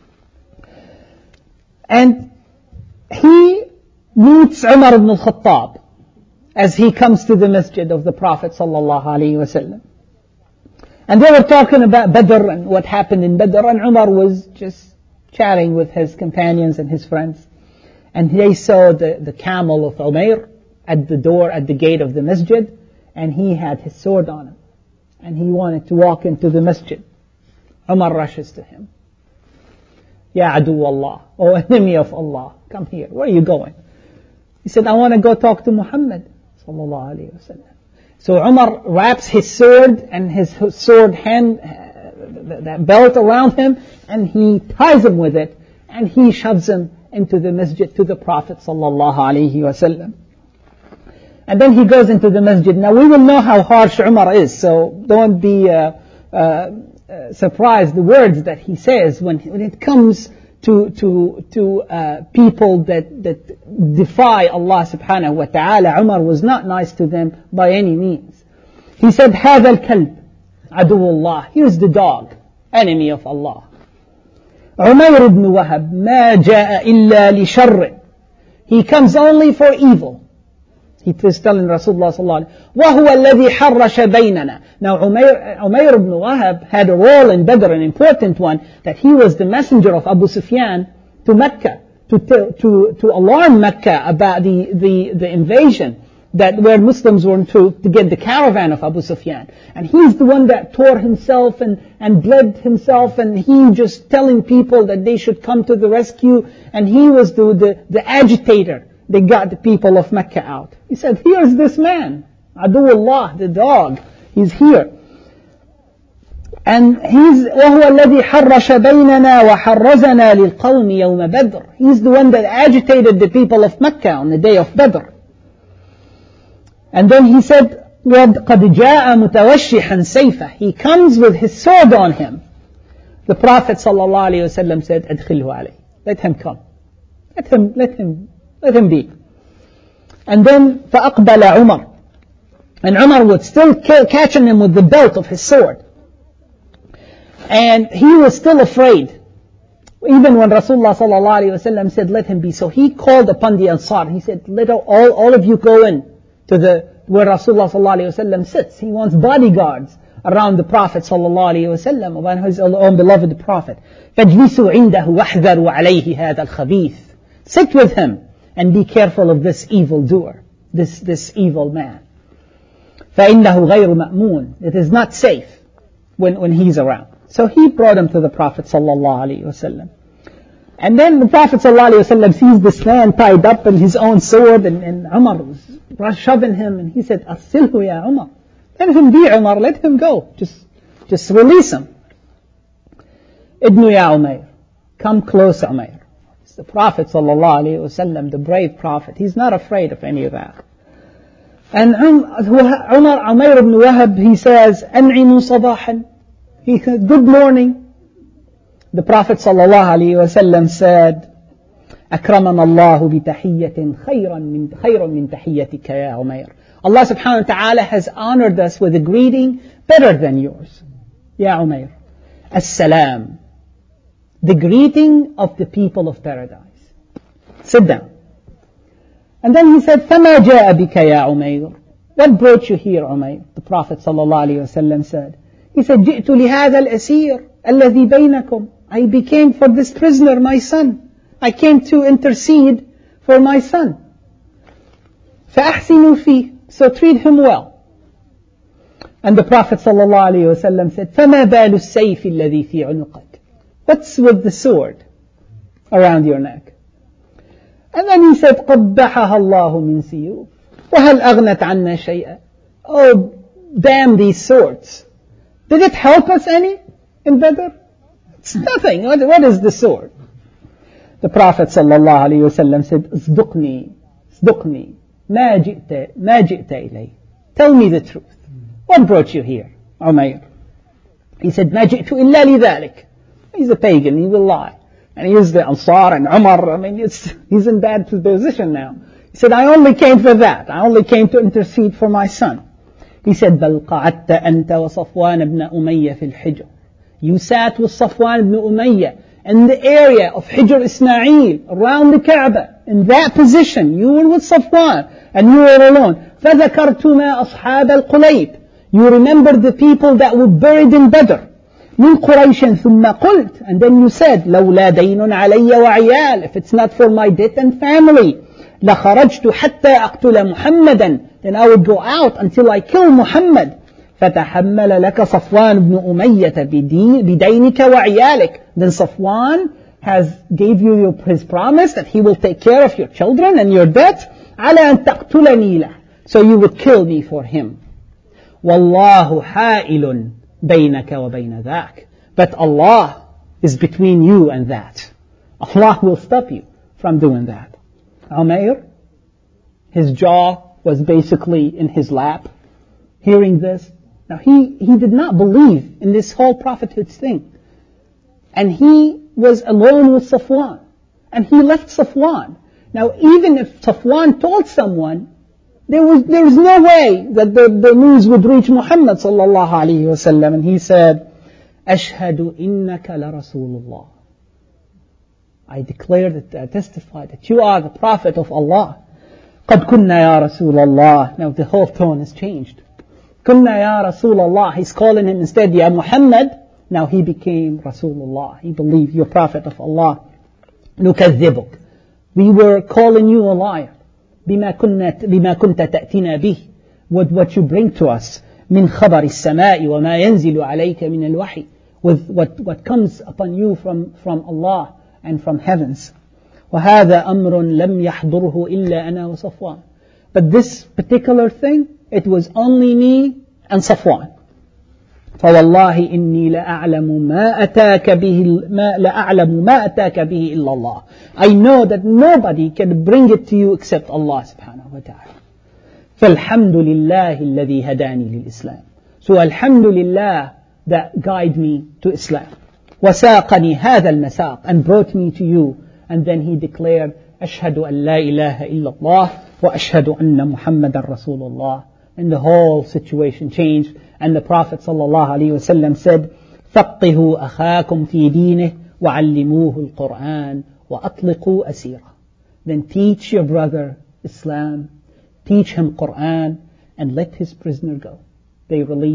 And he meets Umar ibn al-Khattab as he comes to the masjid of the Prophet sallallahu alaihi wasallam. And they were talking about Badr and what happened in Badr, and Umar was just chatting with his companions and his friends. And they saw the camel of Umayr at the gate of the masjid, and he had his sword on him. And he wanted to walk into the masjid. Umar rushes to him. "Ya adu Allah, O enemy of Allah, come here. Where are you going?" He said, "I want to go talk to Muhammad sallallahu alaihi wasallam." So Umar wraps his sword and his sword hand, that belt around him, and he ties him with it, and he shoves him into the masjid to the Prophet sallallahu alaihi wasallam. And then he goes into the masjid. Now we will know how harsh Umar is, so don't be surprised the words that he says when it comes to people that defy Allah subhanahu wa ta'ala. Umar was not nice to them by any means. He said, "هذا الكلب عدو الله." Here's the dog, enemy of Allah. Umayr ibn Wahab ما جاء إلا لشر. He comes only for evil. He was telling Rasulullah sallallahu alaihi wasallam, وَهُوَ الَّذِي حَرَّشَ بَيْنَنَا. Now Umayr ibn Wahab had a role in Badr, an important one, that he was the messenger of Abu Sufyan to Mecca, to alarm Mecca about the invasion, that where Muslims were to get the caravan of Abu Sufyan. And he's the one that tore himself and bled himself, and he just telling people that they should come to the rescue, and he was the agitator. They got the people of Mecca out. He said, "Here's this man, Aduullah, the dog. He's here." And وَهُوَ الَّذِي حَرَّشَ بَيْنَنَا وَحَرَّزَنَا لِلْقَوْمِ يَوْمَ بَدْرٍ. He's the one that agitated the people of Mecca on the day of Badr. And then he said, قَدْ جَاءَ مُتَوَشِّحًا سَيْفًا. He comes with his sword on him. The Prophet sallallahu alaihi wasallam said, أَدْخِلْهُ عَلَيْهِ. Let him come. Let him be. And then فَأَقْبَلَ عُمَرْ. And Umar was still catching him with the belt of his sword. And he was still afraid. Even when Rasulullah sallallahu alaihi wasallam said, "Let him be." So he called upon the Ansar. He said, "Let all of you go in to where Rasulullah sallallahu alaihi wasallam sits." He wants bodyguards around the Prophet sallallahu alayhi wasallam, around his own beloved Prophet. فَاجْلِسُوا عِنْدَهُ وَاحْذَرُوا عَلَيْهِ هَذَا الْخَبِيثِ. Sit with him and be careful of this evil doer, this evil man. فَإِنَّهُ غَيْرُ مَأْمُونَ. It is not safe when he's around. So he brought him to the Prophet sallallahu alayhi wasallam. And then the Prophet ﷺ sees this man tied up in his own sword, and Umar was shoving him, and he said, "Asilhu ya Umar." Let him be, Umar, let him go. Just release him. Idnu ya Umayr. Come close, Umayr. It's the Prophet ﷺ, the brave Prophet. He's not afraid of any of that. And Umayr ibn Wahab, he says, "An'imu sabahan." He said, "Good morning." The Prophet ﷺ said, أكرمنا الله بتحية خير من تحيتك يا عمير. Allah subhanahu wa ta'ala has honored us with a greeting better than yours. Ya Umayr. As-salam. The greeting of the people of paradise. Sit down. And then he said, فَمَا جَاءَ بِكَ يَا عُمَيْرُ. What brought you here, Umayr? The Prophet ﷺ said. He said, جئت لهذا الأسير الذي بينكم. I became for this prisoner, my son. I came to intercede for my son. فَأَحْسِنُوا فِيهِ. So treat him well. And the Prophet ﷺ said, فَمَا بَالُ السَّيْفِ الَّذِي فِي عُنُقَكَ. What's with the sword around your neck? And then he said, قَبَّحَهَا اللَّهُ مِنْ سِيُوفٍ وَهَلْ أَغْنَتْ عَنَّا شَيْئًا. Oh, damn these swords. Did it help us any in Badr? It's nothing. What is the sword? The Prophet ﷺ said, "Isduqni, ma ji'ta ilay." Tell me the truth. What brought you here, Umayr? He said, "Ma ji'tu illa lidhalik." He's a pagan. He will lie. And he is the Ansar and Umar. I mean, he's in bad position now. He said, "I only came for that. I only came to intercede for my son." He said, "Bal qa'adta anta wa Safwan ibn Umayyah fil Hijr." You sat with Safwan ibn Umayyah in the area of Hijr Ismail, around the Kaaba, in that position. You were with Safwan, and you were alone. فَذَكَرْتُمَا أَصْحَابَ الْقُلَيْبِ. You remember the people that were buried in Badr. مِنْ قُرَيْشٍ ثُمَّ قُلْتَ. And then you said, لَوْلَا دَيْنٌ عَلَيَّ وَعِيَالٍ. If it's not for my debt and family, لَخَرَجْتُ حَتَّى أَقْتُلَ مُحَمَّدًا. Then I would go out until I kill Muhammad. فَتَحَمَّلَ لَكَ صَفْوَانُ بْنُ أُمَيَّةَ بِدَيْنِكَ وَعِيَالِكَ. Then Safwan gave you his promise that he will take care of your children and your debt. عَلَى أَن تَقْتُلَنِي لَهُ. So you would kill me for him. وَاللَّهُ حَائِلٌ بَيْنَكَ وَبَيْنَ ذَاكَ. But Allah is between you and that. Allah will stop you from doing that. Umayr, his jaw was basically in his lap, hearing this. Now he did not believe in this whole prophethood thing. And he was alone with Safwan. And he left Safwan. Now even if Safwan told someone, there was no way that the news would reach Muhammad sallallahu alayhi wa sallam. And he said, "Ashhadu innaka la Rasulullah." I declare that, I testify that you are the Prophet of Allah. قَدْ كُنَّا يَا رَسُولَ اللَّهِ. Now the whole tone has changed. كُنَّا يَا رَسُولَ اللَّهِ. He's calling him instead, Ya Muhammad. Now he became Rasulullah. He believed, you're Prophet of Allah. نُكَذِّبُكَ. We were calling you a liar. بما كنت تأتينا به. What you bring to us. من خبر السماء وما ينزل عليك من الوحي. With what comes upon you from Allah and from heavens. وهذا أمر لم يحضره إلا أنا وصفوان. But this particular thing, it was only me and Safwan. فوالله إني لأعلم ما أتاك به إلا الله. I know that nobody can bring it to you except Allah subhanahu wa ta'ala. فالحمد لله الذي هداني للإسلام. So alhamdulillah that guide me to Islam. وساقني هذا المساق, and brought me to you. And then he declared, أشهد أن لا إله إلا الله وأشهد أن محمد رسول الله. And the whole situation changed. And the Prophet ﷺ said, فَقِّهُوا أَخَاكُمْ فِي دِينِهِ وَعَلِّمُوهُ الْقُرْآنِ وَأَطْلِقُوا أَسِيرًا. Then teach your brother Islam, teach him Qur'an, and let his prisoner go. They released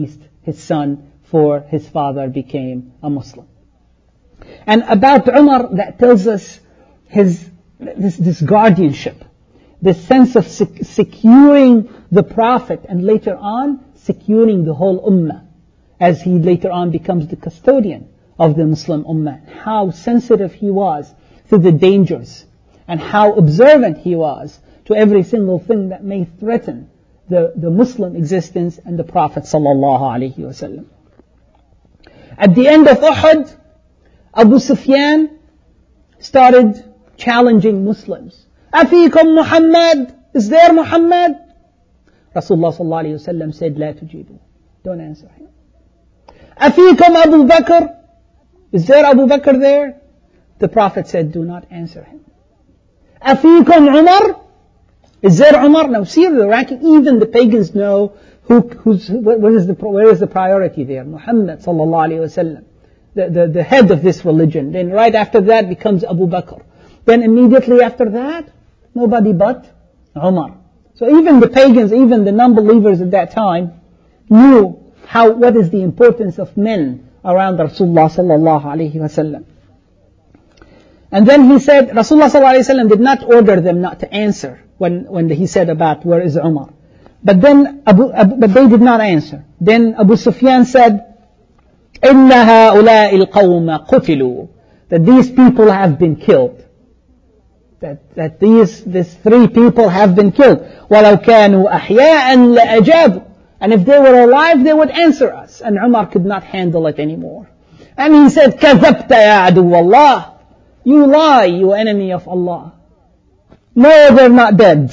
his son, for his father became a Muslim. And about Umar, that tells us this guardianship, this sense of securing the Prophet, and later on securing the whole Ummah, as he later on becomes the custodian of the Muslim Ummah. How sensitive he was to the dangers, and how observant he was to every single thing that may threaten the Muslim existence and the Prophet sallallahu alaihi wasallam. At the end of Uhud, Abu Sufyan started challenging Muslims. Afikum Muhammad? Is there Muhammad? Rasulullah sallallahu alayhi wa sallam said, La tujibu. Don't answer him. Afikum Abu Bakr? Is there Abu Bakr there? The Prophet said, do not answer him. Afikum Umar? Is there Umar? Now see the ranking. Even the pagans know where is the priority there. Muhammad sallallahu alayhi wa sallam, the head of this religion. Then right after that becomes Abu Bakr. Then immediately after that, nobody but Umar. So even the pagans, even the non-believers at that time, knew what is the importance of men around Rasulullah sallallahu alayhi wa sallam. And then he said, Rasulullah sallallahu alayhi wa sallam did not order them not to answer when he said about where is Umar. But then but they did not answer. Then Abu Sufyan said, إِنَّ هَؤُلَاءِ الْقَوْمَ قُتِلُوا, that these people have been killed. That these three people have been killed. وَلَوْ كَانُوا أَحْيَاءً لَأَجَابُوا, and if they were alive, they would answer us. And Umar could not handle it anymore. And he said, كَذَبْتَ يَا عَدُوَّ اللَّهِ, you lie, you enemy of Allah. No, they're not dead.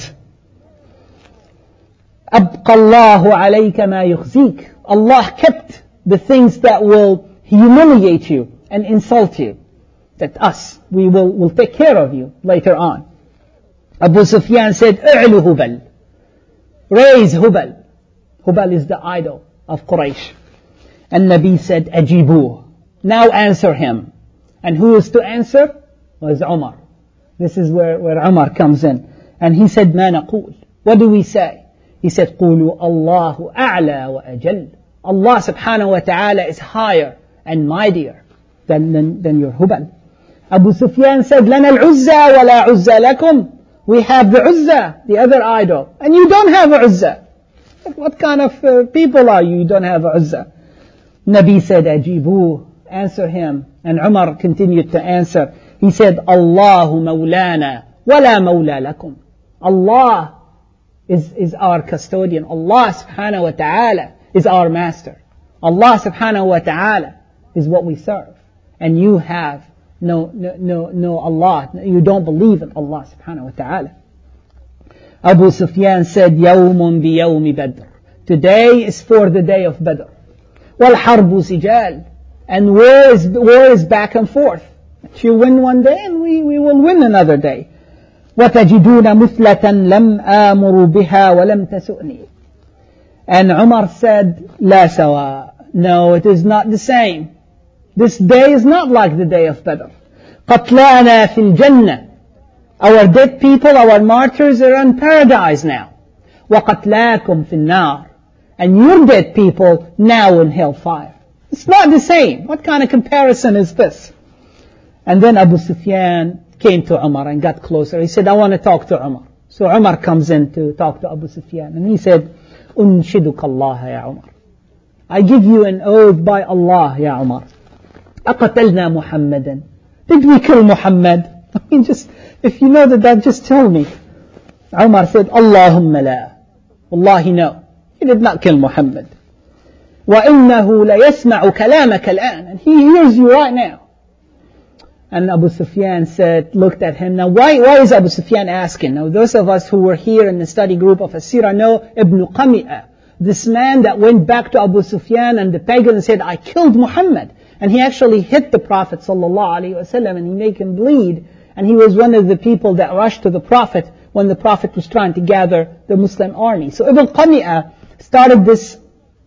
أَبْقَى اللَّهُ عَلَيْكَ مَا يُخْزِيكَ, Allah kept the things that will humiliate you and insult you. That we will take care of you later on. Abu Sufyan said, اعلو Hubal, raise Hubal. Hubal is the idol of Quraysh. And Nabi said, أجيبوه, now answer him. And who is to answer? Was Umar. This is where Umar comes in. And he said, ما نقول, what do we say? He said, قولوا الله أعلى وأجل, Allah subhanahu wa ta'ala is higher and mightier than your Hubal. Abu Sufyan said, لَنَا الْعُزَّى وَلَا عُزَّى لَكُمْ, we have the Uzzah, the other idol, and you don't have a Uzzah. What kind of people are you? You don't have a Uzzah. Nabi said, أَجِيبُوهُ, answer him. And Umar continued to answer. He said, اللَّهُ مَوْلَانَا وَلَا مَوْلَى لَكُمْ, Allah is our custodian. Allah subhanahu wa ta'ala is our master. Allah subhanahu wa ta'ala is what we serve. And you have no Allah. You don't believe in Allah subhanahu wa ta'ala. Abu Sufyan said, يَوْمٌ بِيَوْمِ بَدْرٍ, today is for the day of Badr. وَالْحَرْبُ سِجَالٌ, and war is back and forth. You win one day and we will win another day. وَتَجِدُونَ مُثْلَةً لَمْ آمُرُ بِهَا وَلَمْ تَسُؤْنِي. And Umar said, لَا سَوَاء, no, it is not the same. This day is not like the day of Badr. قَتْلَانَا فِي الْجَنَّةِ, our dead people, our martyrs are in paradise now. وَقَتْلَاكُمْ فِي النَّارِ, and your dead people now in hellfire. It's not the same. What kind of comparison is this? And then Abu Sufyan came to Umar and got closer. He said, I want to talk to Umar. So Umar comes in to talk to Abu Sufyan. And he said, أُنْشِدُكَ اللَّهَ يَا عُمَرَ, I give you an oath by Allah, Ya Umar. أَقَتَلْنَا مُحَمَّدًا, did we kill Muhammad? I mean, if you know that, just tell me. Umar said, Allahumma la, Wallahi no, he did not kill Muhammad. وَإِنَّهُ لَيَسْمَعُ كَلَامَكَ الْآن, and he hears you right now. And Abu Sufyan looked at him. Now why is Abu Sufyan asking? Now those of us who were here in the study group of As-Sirah know Ibn Qami'ah, this man that went back to Abu Sufyan and the pagan said, I killed Muhammad. And he actually hit the Prophet ﷺ and he made him bleed. And he was one of the people that rushed to the Prophet when the Prophet was trying to gather the Muslim army. So Ibn Qami'ah started this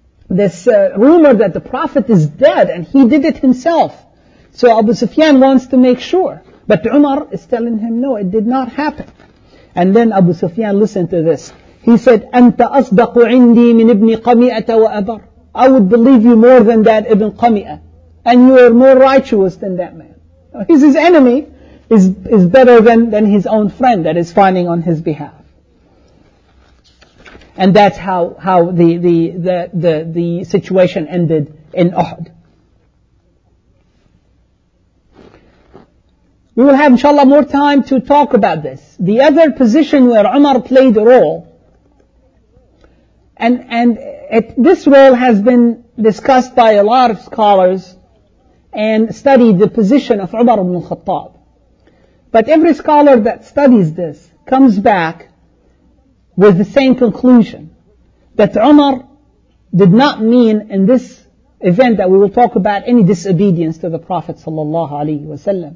rumor that the Prophet is dead, and he did it himself. So Abu Sufyan wants to make sure. But Umar is telling him, no, it did not happen. And then Abu Sufyan listened to this. He said, أَنْتَ أَصْدَقُ عِنْدِي مِنْ ابْنِ قَمِئَةَ وَأَبَرْ, I would believe you more than that Ibn Qami'ah, and you are more righteous than that man. He's his enemy, is better than his own friend that is fighting on his behalf. And that's how the situation ended in Uhud. We will have, inshallah, more time to talk about this. The other position where Umar played a role, and this role has been discussed by a lot of scholars and studied the position of Umar ibn al-Khattab. But every scholar that studies this comes back with the same conclusion, that Umar did not mean in this event that we will talk about any disobedience to the Prophet sallallahu alaihi wasallam.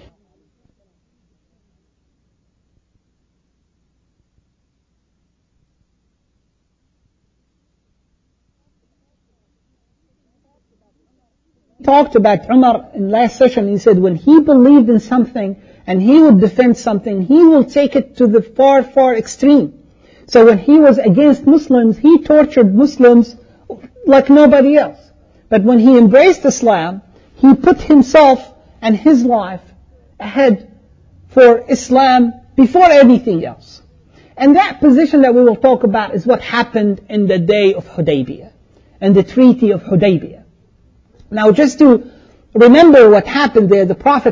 Talked about Umar in last session. He said when he believed in something and he would defend something, he will take it to the far, far extreme. So when he was against Muslims, he tortured Muslims like nobody else. But when he embraced Islam, he put himself and his life ahead for Islam before anything else. And that position that we will talk about is what happened in the day of Hudaybiyah and the Treaty of Hudaybiyah. Now, just to remember what happened there, the Prophet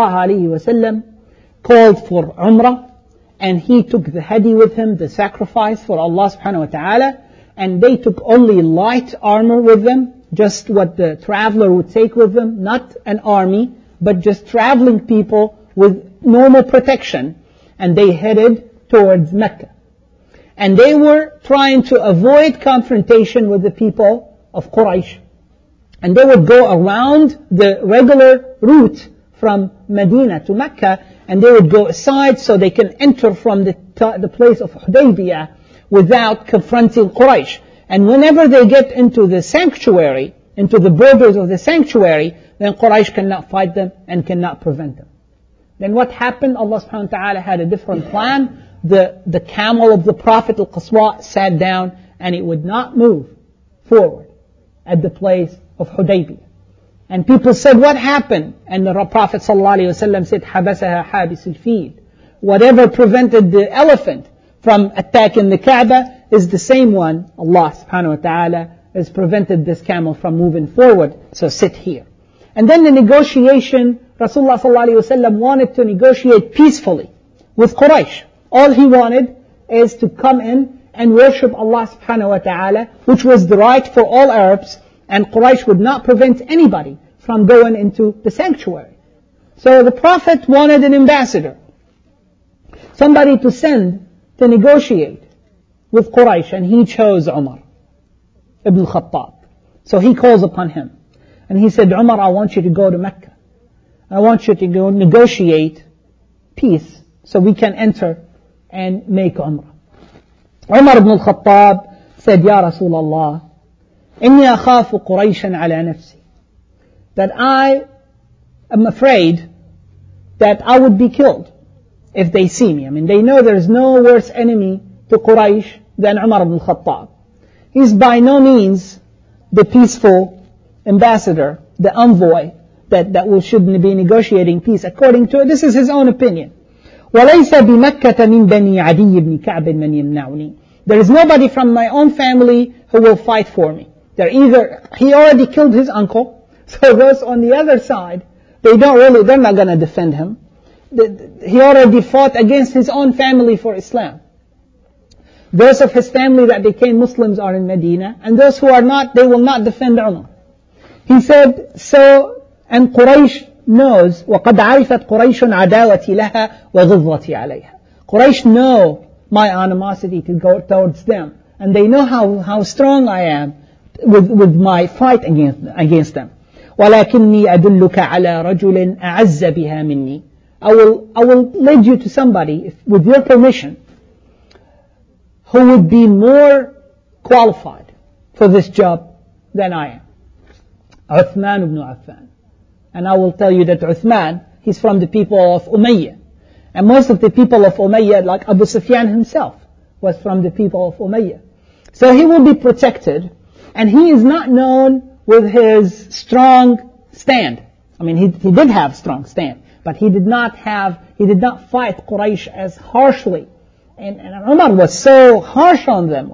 ﷺ called for Umrah, and he took the hadi with him, the sacrifice for Allah subhanahu wa ta'ala, and they took only light armor with them, just what the traveler would take with them, not an army, but just traveling people with normal protection, and they headed towards Mecca. And they were trying to avoid confrontation with the people of Quraysh. And they would go around the regular route from Medina to Mecca, and they would go aside so they can enter from the place of Hudaybiyah without confronting Quraysh. And whenever they get into the sanctuary, into the borders of the sanctuary, then Quraysh cannot fight them and cannot prevent them. Then what happened? Allah subhanahu wa ta'ala had a different plan. The camel of the Prophet al-Qaswa sat down and it would not move forward at the place of Hudaybiyah. And people said, what happened? And the Prophet ﷺ said, حَبَسَهَا حَابِسُ الْفِيلِ. Whatever prevented the elephant from attacking the Kaaba is the same one, Allah subhanahu wa ta'ala, has prevented this camel from moving forward. So sit here. And then the negotiation, Rasulullah ﷺ wanted to negotiate peacefully with Quraysh. All he wanted is to come in and worship Allah subhanahu wa ta'ala, which was the right for all Arabs, and Quraysh would not prevent anybody from going into the sanctuary. So the Prophet wanted an ambassador, somebody to send to negotiate with Quraysh, and he chose Umar ibn al-Khattab. So he calls upon him, and he said, Umar, I want you to go to Mecca. I want you to go negotiate peace so we can enter and make Umrah. Umar ibn al-Khattab said, Ya Rasulullah, إني أخاف قريشا على نفسي. That I am afraid that I would be killed if they see me. I mean, they know there is no worse enemy to Quraysh than Umar ibn al-Khattab. He's by no means the peaceful ambassador, the envoy that should be negotiating peace. According to, this is his own opinion. وَلَيْسَ بِمَكَّةَ مِنْ بَنِي عَدِيِّ بْنِ كَعْبٍ مَنْ يَمْنَعُنِي. There is nobody from my own family who will fight for me. He already killed his uncle, so those on the other side, they're not going to defend him. He already fought against his own family for Islam. Those of his family that became Muslims are in Medina, and those who are not, they will not defend Umar. He said, and Quraysh knows, وَقَدْ عَرِفَتْ قُرَيْشٌ عَدَاوَتِي لَهَا وَغِضْوَتِي عَلَيْهَا. Quraysh know my animosity to go towards them, and they know how strong I am with my fight against them. وَلَكِنِّي أَدُلُّكَ عَلَى رَجُلٍ أَعَزَّ بِهَا مِنِّي. I will lead you to somebody, with your permission, who would be more qualified for this job than I am. Uthman ibn Affan. And I will tell you that Uthman, he's from the people of Umayyah. And most of the people of Umayyah, like Abu Sufyan himself, was from the people of Umayyah. So he will be protected. And he is not known with his strong stand. I mean, he did have strong stand, but he did not fight Quraysh as harshly. And Umar was so harsh on them,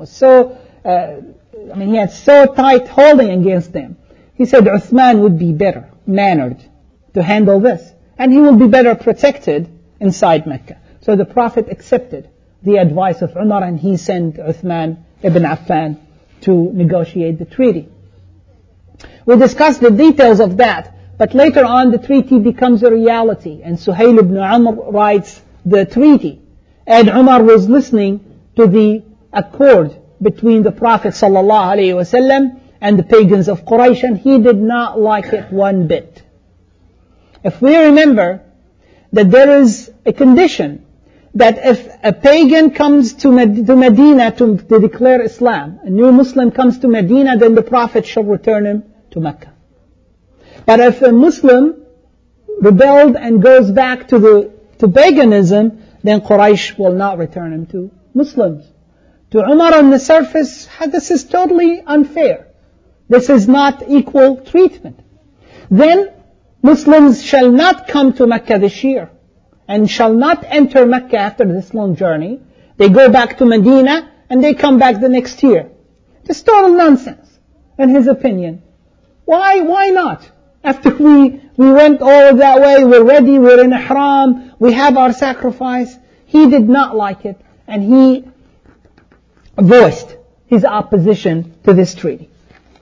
he had so tight holding against them. He said Uthman would be better mannered to handle this, and he will be better protected inside Mecca. So the Prophet accepted the advice of Umar, and he sent Uthman ibn Affan to negotiate the treaty. We discussed the details of that, but later on the treaty becomes a reality, and Suhail ibn Amr writes the treaty, and Umar was listening to the accord between the Prophet ﷺ and the pagans of Quraysh, and he did not like it one bit. If we remember that there is a condition that if a pagan comes to Medina to declare Islam, a new Muslim comes to Medina, then the Prophet shall return him to Mecca. But if a Muslim rebelled and goes back to paganism, then Quraysh will not return him to Muslims. To Umar on the surface, this is totally unfair. This is not equal treatment. Then Muslims shall not come to Mecca this year and shall not enter Mecca after this long journey. They go back to Medina and they come back the next year. Just total nonsense, in his opinion. Why not? After we went all that way, we're ready, we're in ihram, we have our sacrifice. He did not like it, and he voiced his opposition to this treaty.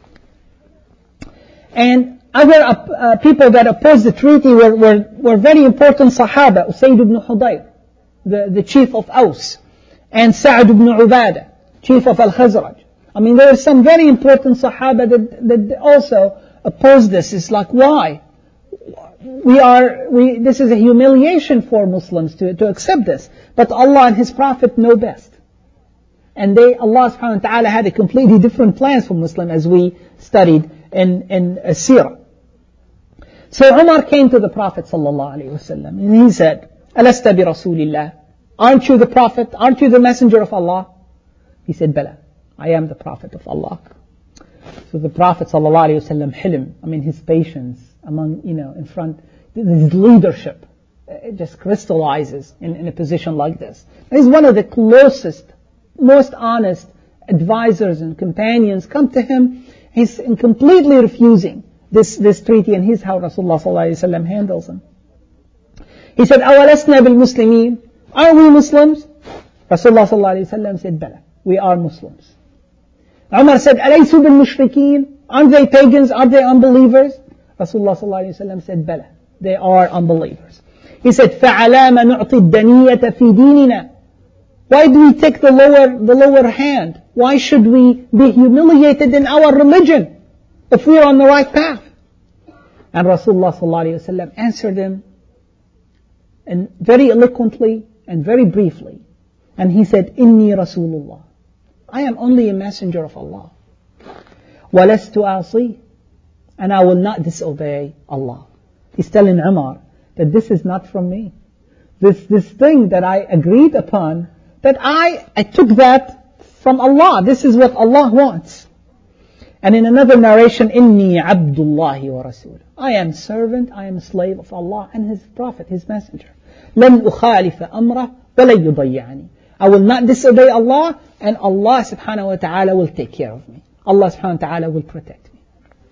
And other people that opposed the treaty were very important Sahaba. Usayd ibn Hudayr, the chief of Aus, and Sa'd ibn Ubadah, chief of Al-Khazraj. There are some very important Sahaba that also opposed this. It's like, why? This is a humiliation for Muslims to accept this. But Allah and His Prophet know best. And Allah subhanahu wa ta'ala had a completely different plans for Muslims, as we studied in Sirah. So Umar came to the Prophet sallallahu alaihi wasallam and he said, Alasta bi Rasulillah? Aren't you the Prophet? Aren't you the messenger of Allah? He said, Bala, I am the Prophet of Allah. So the Prophet sallallahu alaihi wasallam, hilm, his patience in front, his leadership, it just crystallizes in a position like this. He's one of the closest, most honest advisors and companions come to him. He's completely refusing this treaty, and here's how Rasulullah sallallahu alaihi wasallam handles him. He said, أَوَلَسْنَا بِالْمُسْلِمِينَ? Are we Muslims? Rasulullah sallallahu alaihi wasallam said, Bala, we are Muslims. Umar said, أَلَيْسُوا بِالْمُشْرِكِينَ? Aren't they pagans? Aren't they unbelievers? Rasulullah sallallahu alaihi wasallam said, Bala, they are unbelievers. He said, فَعَلَامَ نُعْطِي الدَّنِيَّةَ فِي دِينِنَا? Why do we take the lower hand? Why should we be humiliated in our religion if we are on the right path? And Rasulullah sallallahu alaihi wasallam answered him, and very eloquently and very briefly. And he said, Inni Rasulullah. I am only a messenger of Allah. وَلَسْتُ أَعْصِي. And I will not disobey Allah. He's telling Umar that this is not from me. This thing that I agreed upon, that I took that from Allah. This is what Allah wants. And in another narration, Inni Abdullahi wa Rasul. I am servant, I am slave of Allah and His Prophet, His Messenger. لن أخالف أمره ولن يضيعني. I will not disobey Allah, and Allah subhanahu wa ta'ala will take care of me. Allah subhanahu wa ta'ala will protect me.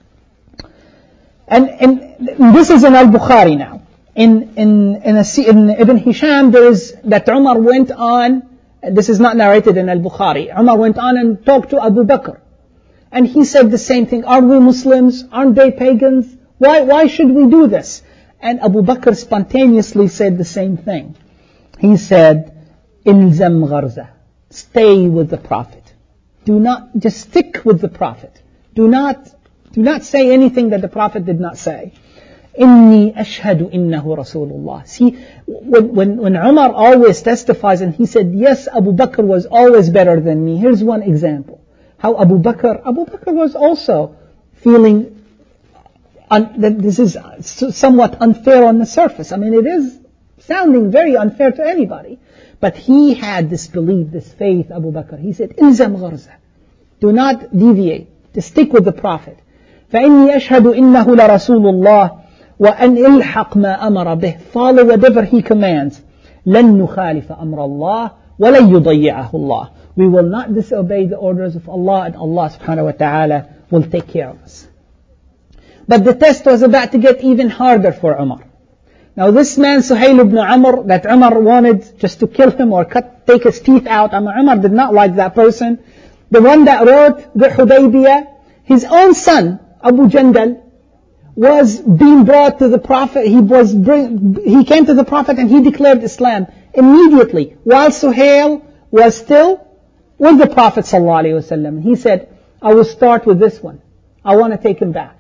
And this is in Al-Bukhari now. In Ibn Hisham, there is that Umar went on, this is not narrated in Al-Bukhari, Umar went on and talked to Abu Bakr. And he said the same thing, aren't we Muslims? Aren't they pagans? Why should we do this? And Abu Bakr spontaneously said the same thing. He said, Ilzam gharza. Stay with the Prophet. Do not, just stick with the Prophet. Do not say anything that the Prophet did not say. Inni ashhadu innahu Rasulullah. See, when Umar always testifies and he said, yes, Abu Bakr was always better than me. Here's one example. How Abu Bakr was also feeling that this is somewhat unfair on the surface. It is sounding very unfair to anybody. But he had this belief, this faith, Abu Bakr. He said, Ilzam gharza. Do not deviate to stick with the Prophet. فإني أشهد إنه لرسول الله وأن إلحق ما أمر به. Follow whatever he commands. لن نخالف أمر الله ولن يضيعه الله. We will not disobey the orders of Allah, and Allah subhanahu wa ta'ala will take care of us. But the test was about to get even harder for Umar. Now this man, Suhail ibn Amr, that Umar wanted just to kill him or take his teeth out, Umar did not like that person. The one that wrote the Hudaybiyah, his own son, Abu Jandal, was being brought to the Prophet. He came to the Prophet and he declared Islam immediately, while Suhail was still with the Prophet ﷺ. He said, I will start with this one. I want to take him back.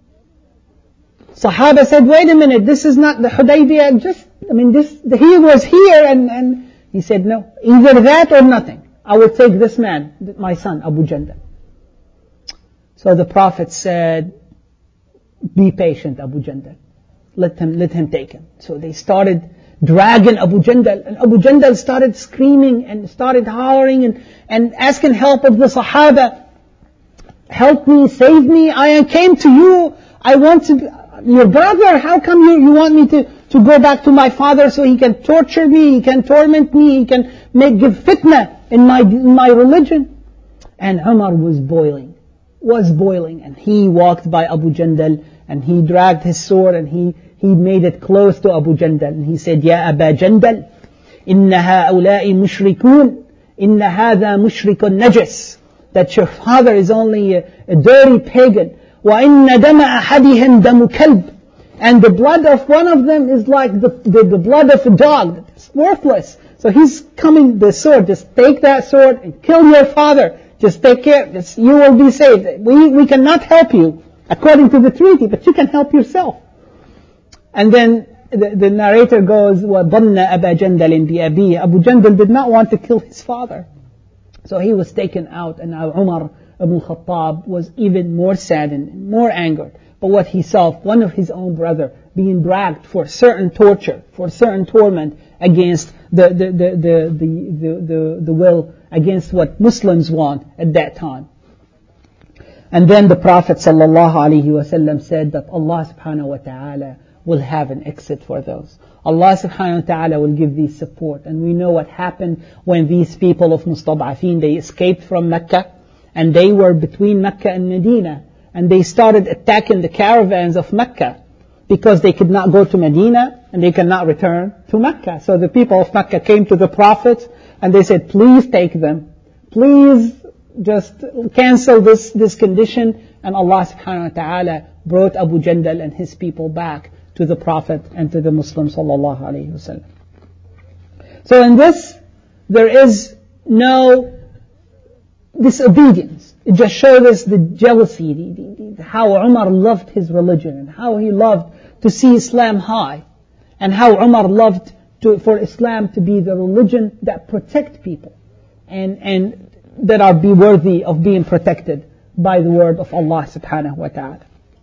Sahaba said, wait a minute, this is not the Hudaybiyah, he was here and he said, no, either that or nothing. I will take this man, my son, Abu Jandal. So the Prophet said, be patient, Abu Jandal. Let him take him. So they started dragging Abu Jandal, and Abu Jandal started screaming and started hollering and asking help of the Sahaba. Help me, save me, I came to you, I want to, your brother, how come you want me to go back to my father so he can torture me, he can torment me, he can give fitna in my religion? And Umar was boiling, and he walked by Abu Jandal and he dragged his sword and he made it close to Abu Jandal and he said, Ya Aba Jandal, inna ha'ulai mushrikun, inna hadha mushrikun najis, that your father is only a dirty pagan. وَإِنَّ دَمَ أَحَدِهِمْ دَمُ كَلْبٍ, and the blood of one of them is like the blood of a dog. It's worthless. So he's coming, the sword, just take that sword and kill your father. Just take care, you will be saved. We cannot help you according to the treaty, but you can help yourself. And then the narrator goes, وَضَنَّ أَبَا جَنْدَلٍ بِأَبِيهِ. Abu Jandal did not want to kill his father. So he was taken out, and now Umar Ibn Khattab was even more saddened, more angered. But what he saw, one of his own brother being dragged for certain torture, for certain torment against the will, against what Muslims want at that time. And then the Prophet ﷺ said that Allah subhanahu wa ta'ala will have an exit for those. Allah subhanahu wa ta'ala will give these support. And we know what happened when these people of Mustad'afin, they escaped from Mecca, and they were between Mecca and Medina, and they started attacking the caravans of Mecca because they could not go to Medina and they could not return to Mecca. So the people of Mecca came to the Prophet and they said, please take them. Please just cancel this condition. And Allah subhanahu wa ta'ala brought Abu Jandal and his people back to the Prophet and to the Muslims sallallahu alayhi wa sallam. So in this, there is no disobedience. It just shows us the jealousy, how Umar loved his religion, and how he loved to see Islam high, and how Umar loved for Islam to be the religion that protect people, and that are be worthy of being protected by the word of Allah subhanahu wa ta'ala.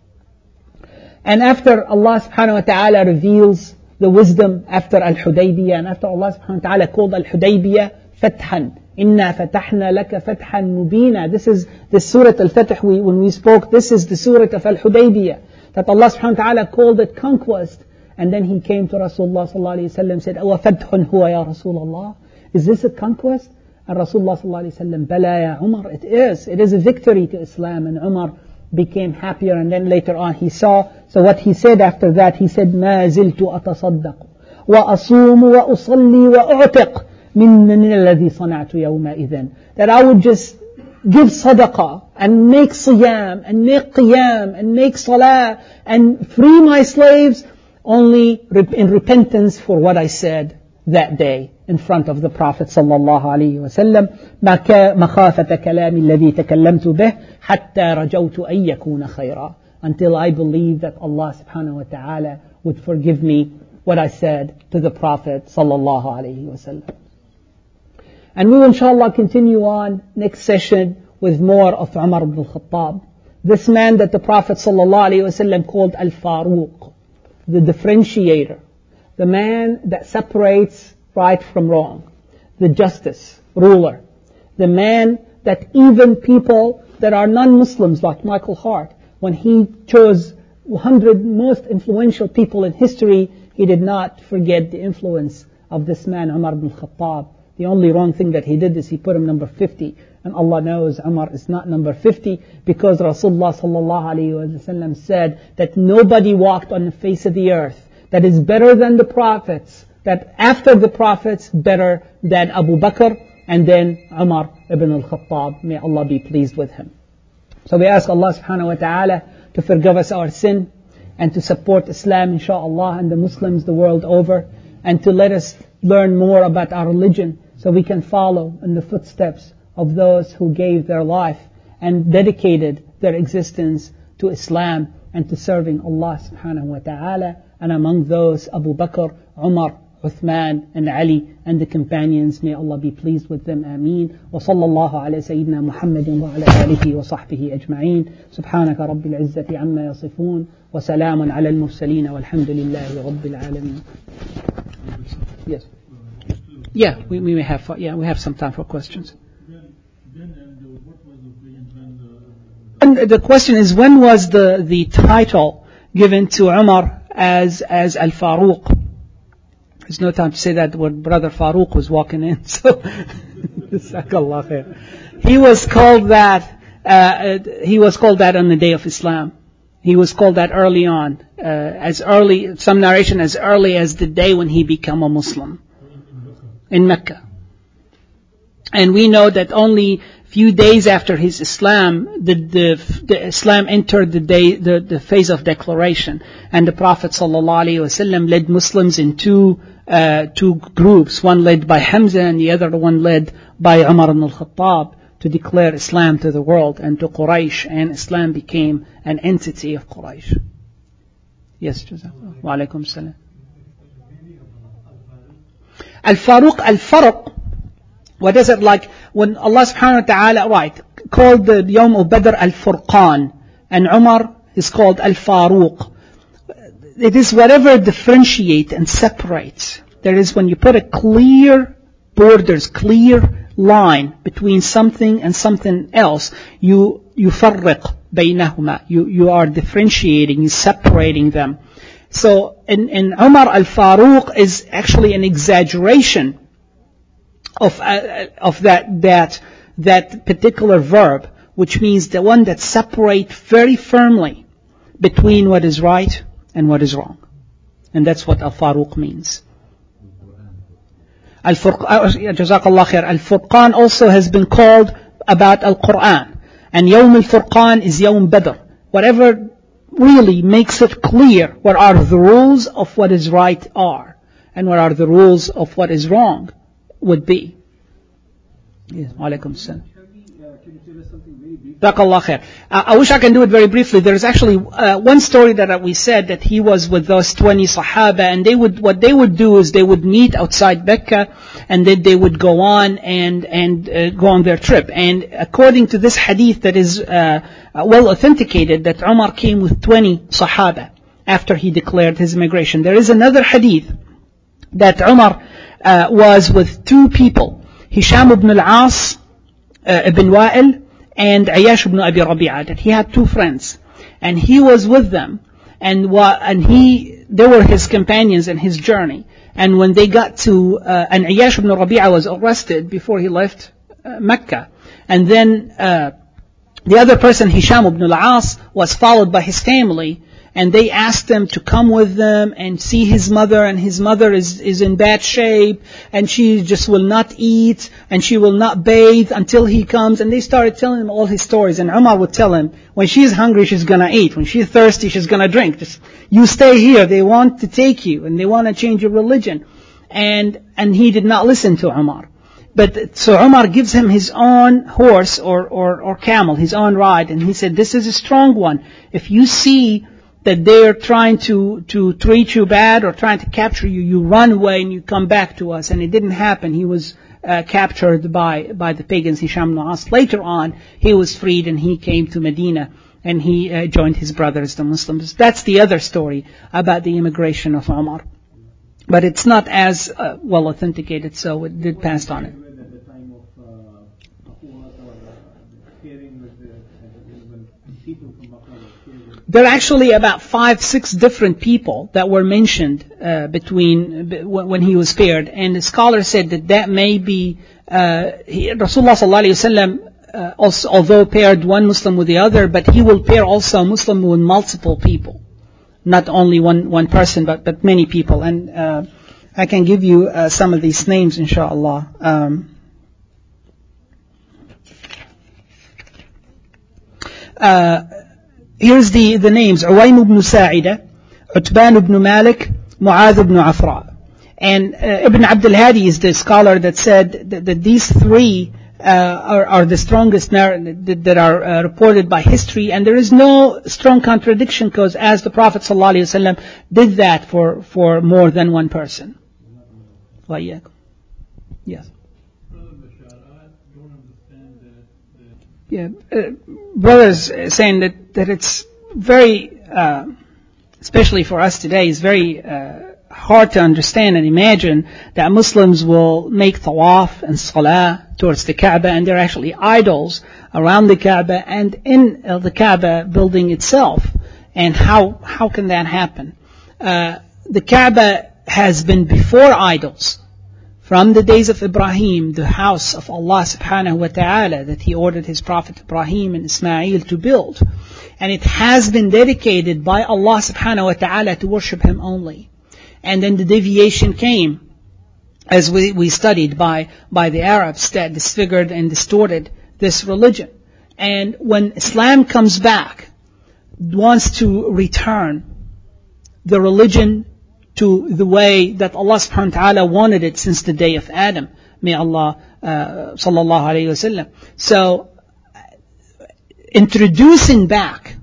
And after Allah subhanahu wa ta'ala reveals the wisdom after Al-Hudaybiyah, and after Allah subhanahu wa ta'ala called Al-Hudaybiyah Fathan, Inna fatahna laka fathan mubina. This is the Surah Al-Fatih when we spoke. This is the Surah of Al-Hudaybiyah, that Allah subhanahu wa ta'ala called it conquest. And then he came to Rasulullah sallallahu alayhi wa sallam and said, Awa fathun huwa ya Rasulullah? Is this a conquest? And Rasulullah sallallahu alayhi wa sallam, Bala ya Umar, it is. It is a victory to Islam. And Umar became happier, and then later on he saw. So what he said after that, he said, Ma ziltu atasaddaqu wa asumu wa usalli wa u'tiq min alladhi sana'tu yawma idhan. That I would just give sadaqah and make siyam and make qiyam and make salah and free my slaves only in repentance for what I said that day in front of the Prophet sallallahu alaihi wasallam. مخافة كلام الذي تكلمت به حتى رجوت أن يكون خيرا. Until I believe that Allah subhanahu wa ta'ala would forgive me what I said to the Prophet sallallahu alaihi wasallam. And we will inshallah continue on next session with more of Umar ibn al-Khattab. This man that the Prophet sallallahu alaihi wasallam called Al-Faruq, the differentiator, the man that separates right from wrong, the justice, ruler, the man that even people that are non-Muslims like Michael Hart, when he chose 100 most influential people in history, he did not forget the influence of this man, Umar ibn Khattab. The only wrong thing that he did is he put him number 50. And Allah knows Umar is not number 50 because Rasulullah sallallahu alayhi wasallam said that nobody walked on the face of the earth that is better than the prophets, that after the prophets, better than Abu Bakr and then Umar ibn al-Khattab. May Allah be pleased with him. So we ask Allah subhanahu wa ta'ala to forgive us our sin and to support Islam inshaAllah and the Muslims the world over, and to let us learn more about our religion so we can follow in the footsteps of those who gave their life and dedicated their existence to Islam and to serving Allah subhanahu wa ta'ala. And among those, Abu Bakr, Umar, Uthman and Ali and the companions. May Allah be pleased with them. Ameen. Wa sallallahu ala Sayyidina Muhammadin wa ala alihi wa sahbihi ajma'een. Subhanaka rabbil izzati amma yasifun. Wa salamun ala al-mursaleen walhamdulillahi rabbil alameen. Yes. Yeah, we may have. We have some time for questions. And the question is, when was the title given to Umar as Al-Faruq? There's no time to say that when Brother Faruq was walking in. So, he was called that. He was called that on the day of Islam. He was called that early on, some narration as early as the day when he became a Muslim in Mecca. And we know that only few days after his Islam, the Islam entered the phase of declaration, and the Prophet ﷺ led Muslims in two groups, one led by Hamza and the other one led by Umar ibn al-Khattab, to declare Islam to the world and to Quraysh, and Islam became an entity of Quraysh. Yes, Jazakallah. Wa alaikum salam. Al-Faruq, what is it like when Allah subhanahu wa ta'ala, called the Yawm of Badr Al-Furqan, and Umar is called Al-Faruq. It is whatever differentiates and separates. There is when you put a clear borders, clear line between something and something else, you farriq baynahuma. You are differentiating, separating them. So in Umar Al-Faruq is actually an exaggeration of that particular verb, which means the one that separates very firmly between what is right and what is wrong. And that's what Al-Faruq means. Jazakallah khair. Al-Furqan also has been called about Al-Quran. And Yawm Al-Furqan is Yawm Badr. Whatever really makes it clear what are the rules of what is right are, and what are the rules of what is wrong would be. Yes, alaikum salam. I wish I can do it very briefly. There's actually one story that we said that he was with those 20 Sahaba, and what they would do is they would meet outside Mecca, and then they would go on and go on their trip. And according to this hadith that is well authenticated, that Umar came with 20 Sahaba after he declared his immigration. There is another hadith that Umar was with two people, Hisham ibn al-As ibn Wa'il and Ayash ibn Abi Rabi'ah, that he had two friends, and he was with them, and they were his companions in his journey. And when they got to, and Ayash ibn Rabi'ah was arrested before he left Mecca, and then the other person, Hisham ibn al-As, was followed by his family, and they asked him to come with them and see his mother, and his mother is in bad shape, and she just will not eat, and she will not bathe until he comes. And they started telling him all his stories, and Umar would tell him, when she's hungry, she's gonna eat. When she's thirsty, she's gonna drink. Just, you stay here. They want to take you, and they want to change your religion. And he did not listen to Umar. But so Umar gives him his own horse or camel, his own ride, and he said, this is a strong one. If you see that they're trying to treat you bad or trying to capture you, you run away and you come back to us. And it didn't happen. He was captured by the pagans, Hisham ibn al-As. Later on, he was freed and he came to Medina and he joined his brothers, the Muslims. That's the other story about the immigration of Umar. But it's not as well authenticated, so it did pass on it. There are actually about 5-6 different people that were mentioned when he was spared, and the scholar said that may be Rasulullah sallallahu alaihi wasallam also, although paired one Muslim with the other, but he will pair also a Muslim with multiple people, not only one person, but many people. And I can give you some of these names, inshallah. Here's the names: Uwaym ibn Sa'ida, Utban ibn Malik, Mu'adh ibn Afra. And Ibn Abdul Hadi is the scholar that said that these three are the strongest that are reported by history, and there is no strong contradiction, because as the Prophet ﷺ did that for more than one person. Yes. Yeah, brothers saying that it's very, especially for us today, is very hard to understand and imagine that Muslims will make tawaf and salah towards the Kaaba, and there are actually idols around the Kaaba and in the Kaaba building itself. And how can that happen? The Kaaba has been before idols. From the days of Ibrahim, the house of Allah subhanahu wa ta'ala that He ordered His Prophet Ibrahim and Ismail to build. And it has been dedicated by Allah subhanahu wa ta'ala to worship Him only. And then the deviation came, as we studied, by the Arabs that disfigured and distorted this religion. And when Islam comes back, wants to return the religion to the way that Allah subhanahu wa ta'ala wanted it since the day of Adam. May Allah, sallallahu alayhi wa sallam. So, introducing back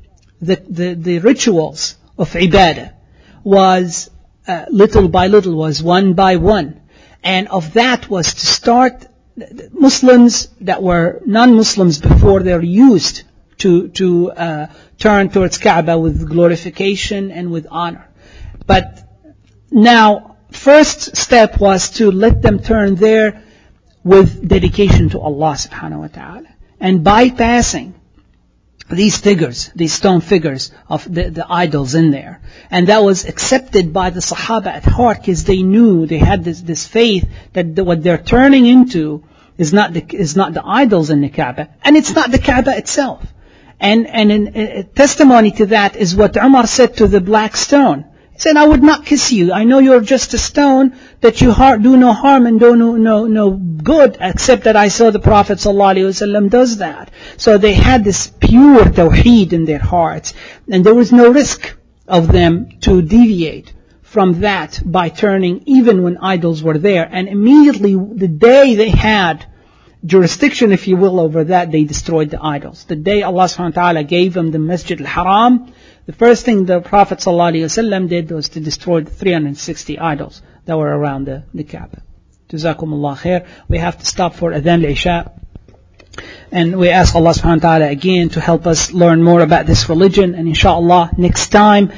the rituals of ibadah was little by little, was one by one. And of that was to start Muslims that were non-Muslims before, they're used to turn towards Kaaba with glorification and with honor. But now, first step was to let them turn there with dedication to Allah subhanahu wa ta'ala, and bypassing these figures, these stone figures of the idols in there. And that was accepted by the Sahaba at heart, because they knew, they had this faith that what they're turning into is not the idols in the Kaaba, and it's not the Kaaba itself. And in testimony to that is what Umar said to the black stone. He said, I would not kiss you. I know you're just a stone, that you do no harm and do no good, except that I saw the Prophet ﷺ does that. So they had this pure tawheed in their hearts, and there was no risk of them to deviate from that by turning, even when idols were there. And immediately, the day they had jurisdiction, if you will, over that, they destroyed the idols. The day Allah subhanahu wa ta'ala gave them the Masjid al-Haram, the first thing the Prophet ﷺ did was to destroy the 360 idols that were around the Kaaba. Jazakumullah khair. We have to stop for Adhan al-Isha. And we ask Allah subhanahu wa ta'ala again to help us learn more about this religion. And inshallah, next time,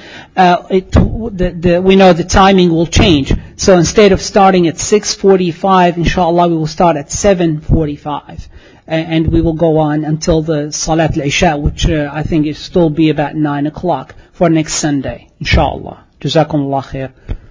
we know the timing will change. So instead of starting at 6:45, inshallah, we will start at 7:45. And we will go on until the Salat al-Isha, which I think will still be about 9 o'clock for next Sunday. Inshallah. Jazakumullah khair.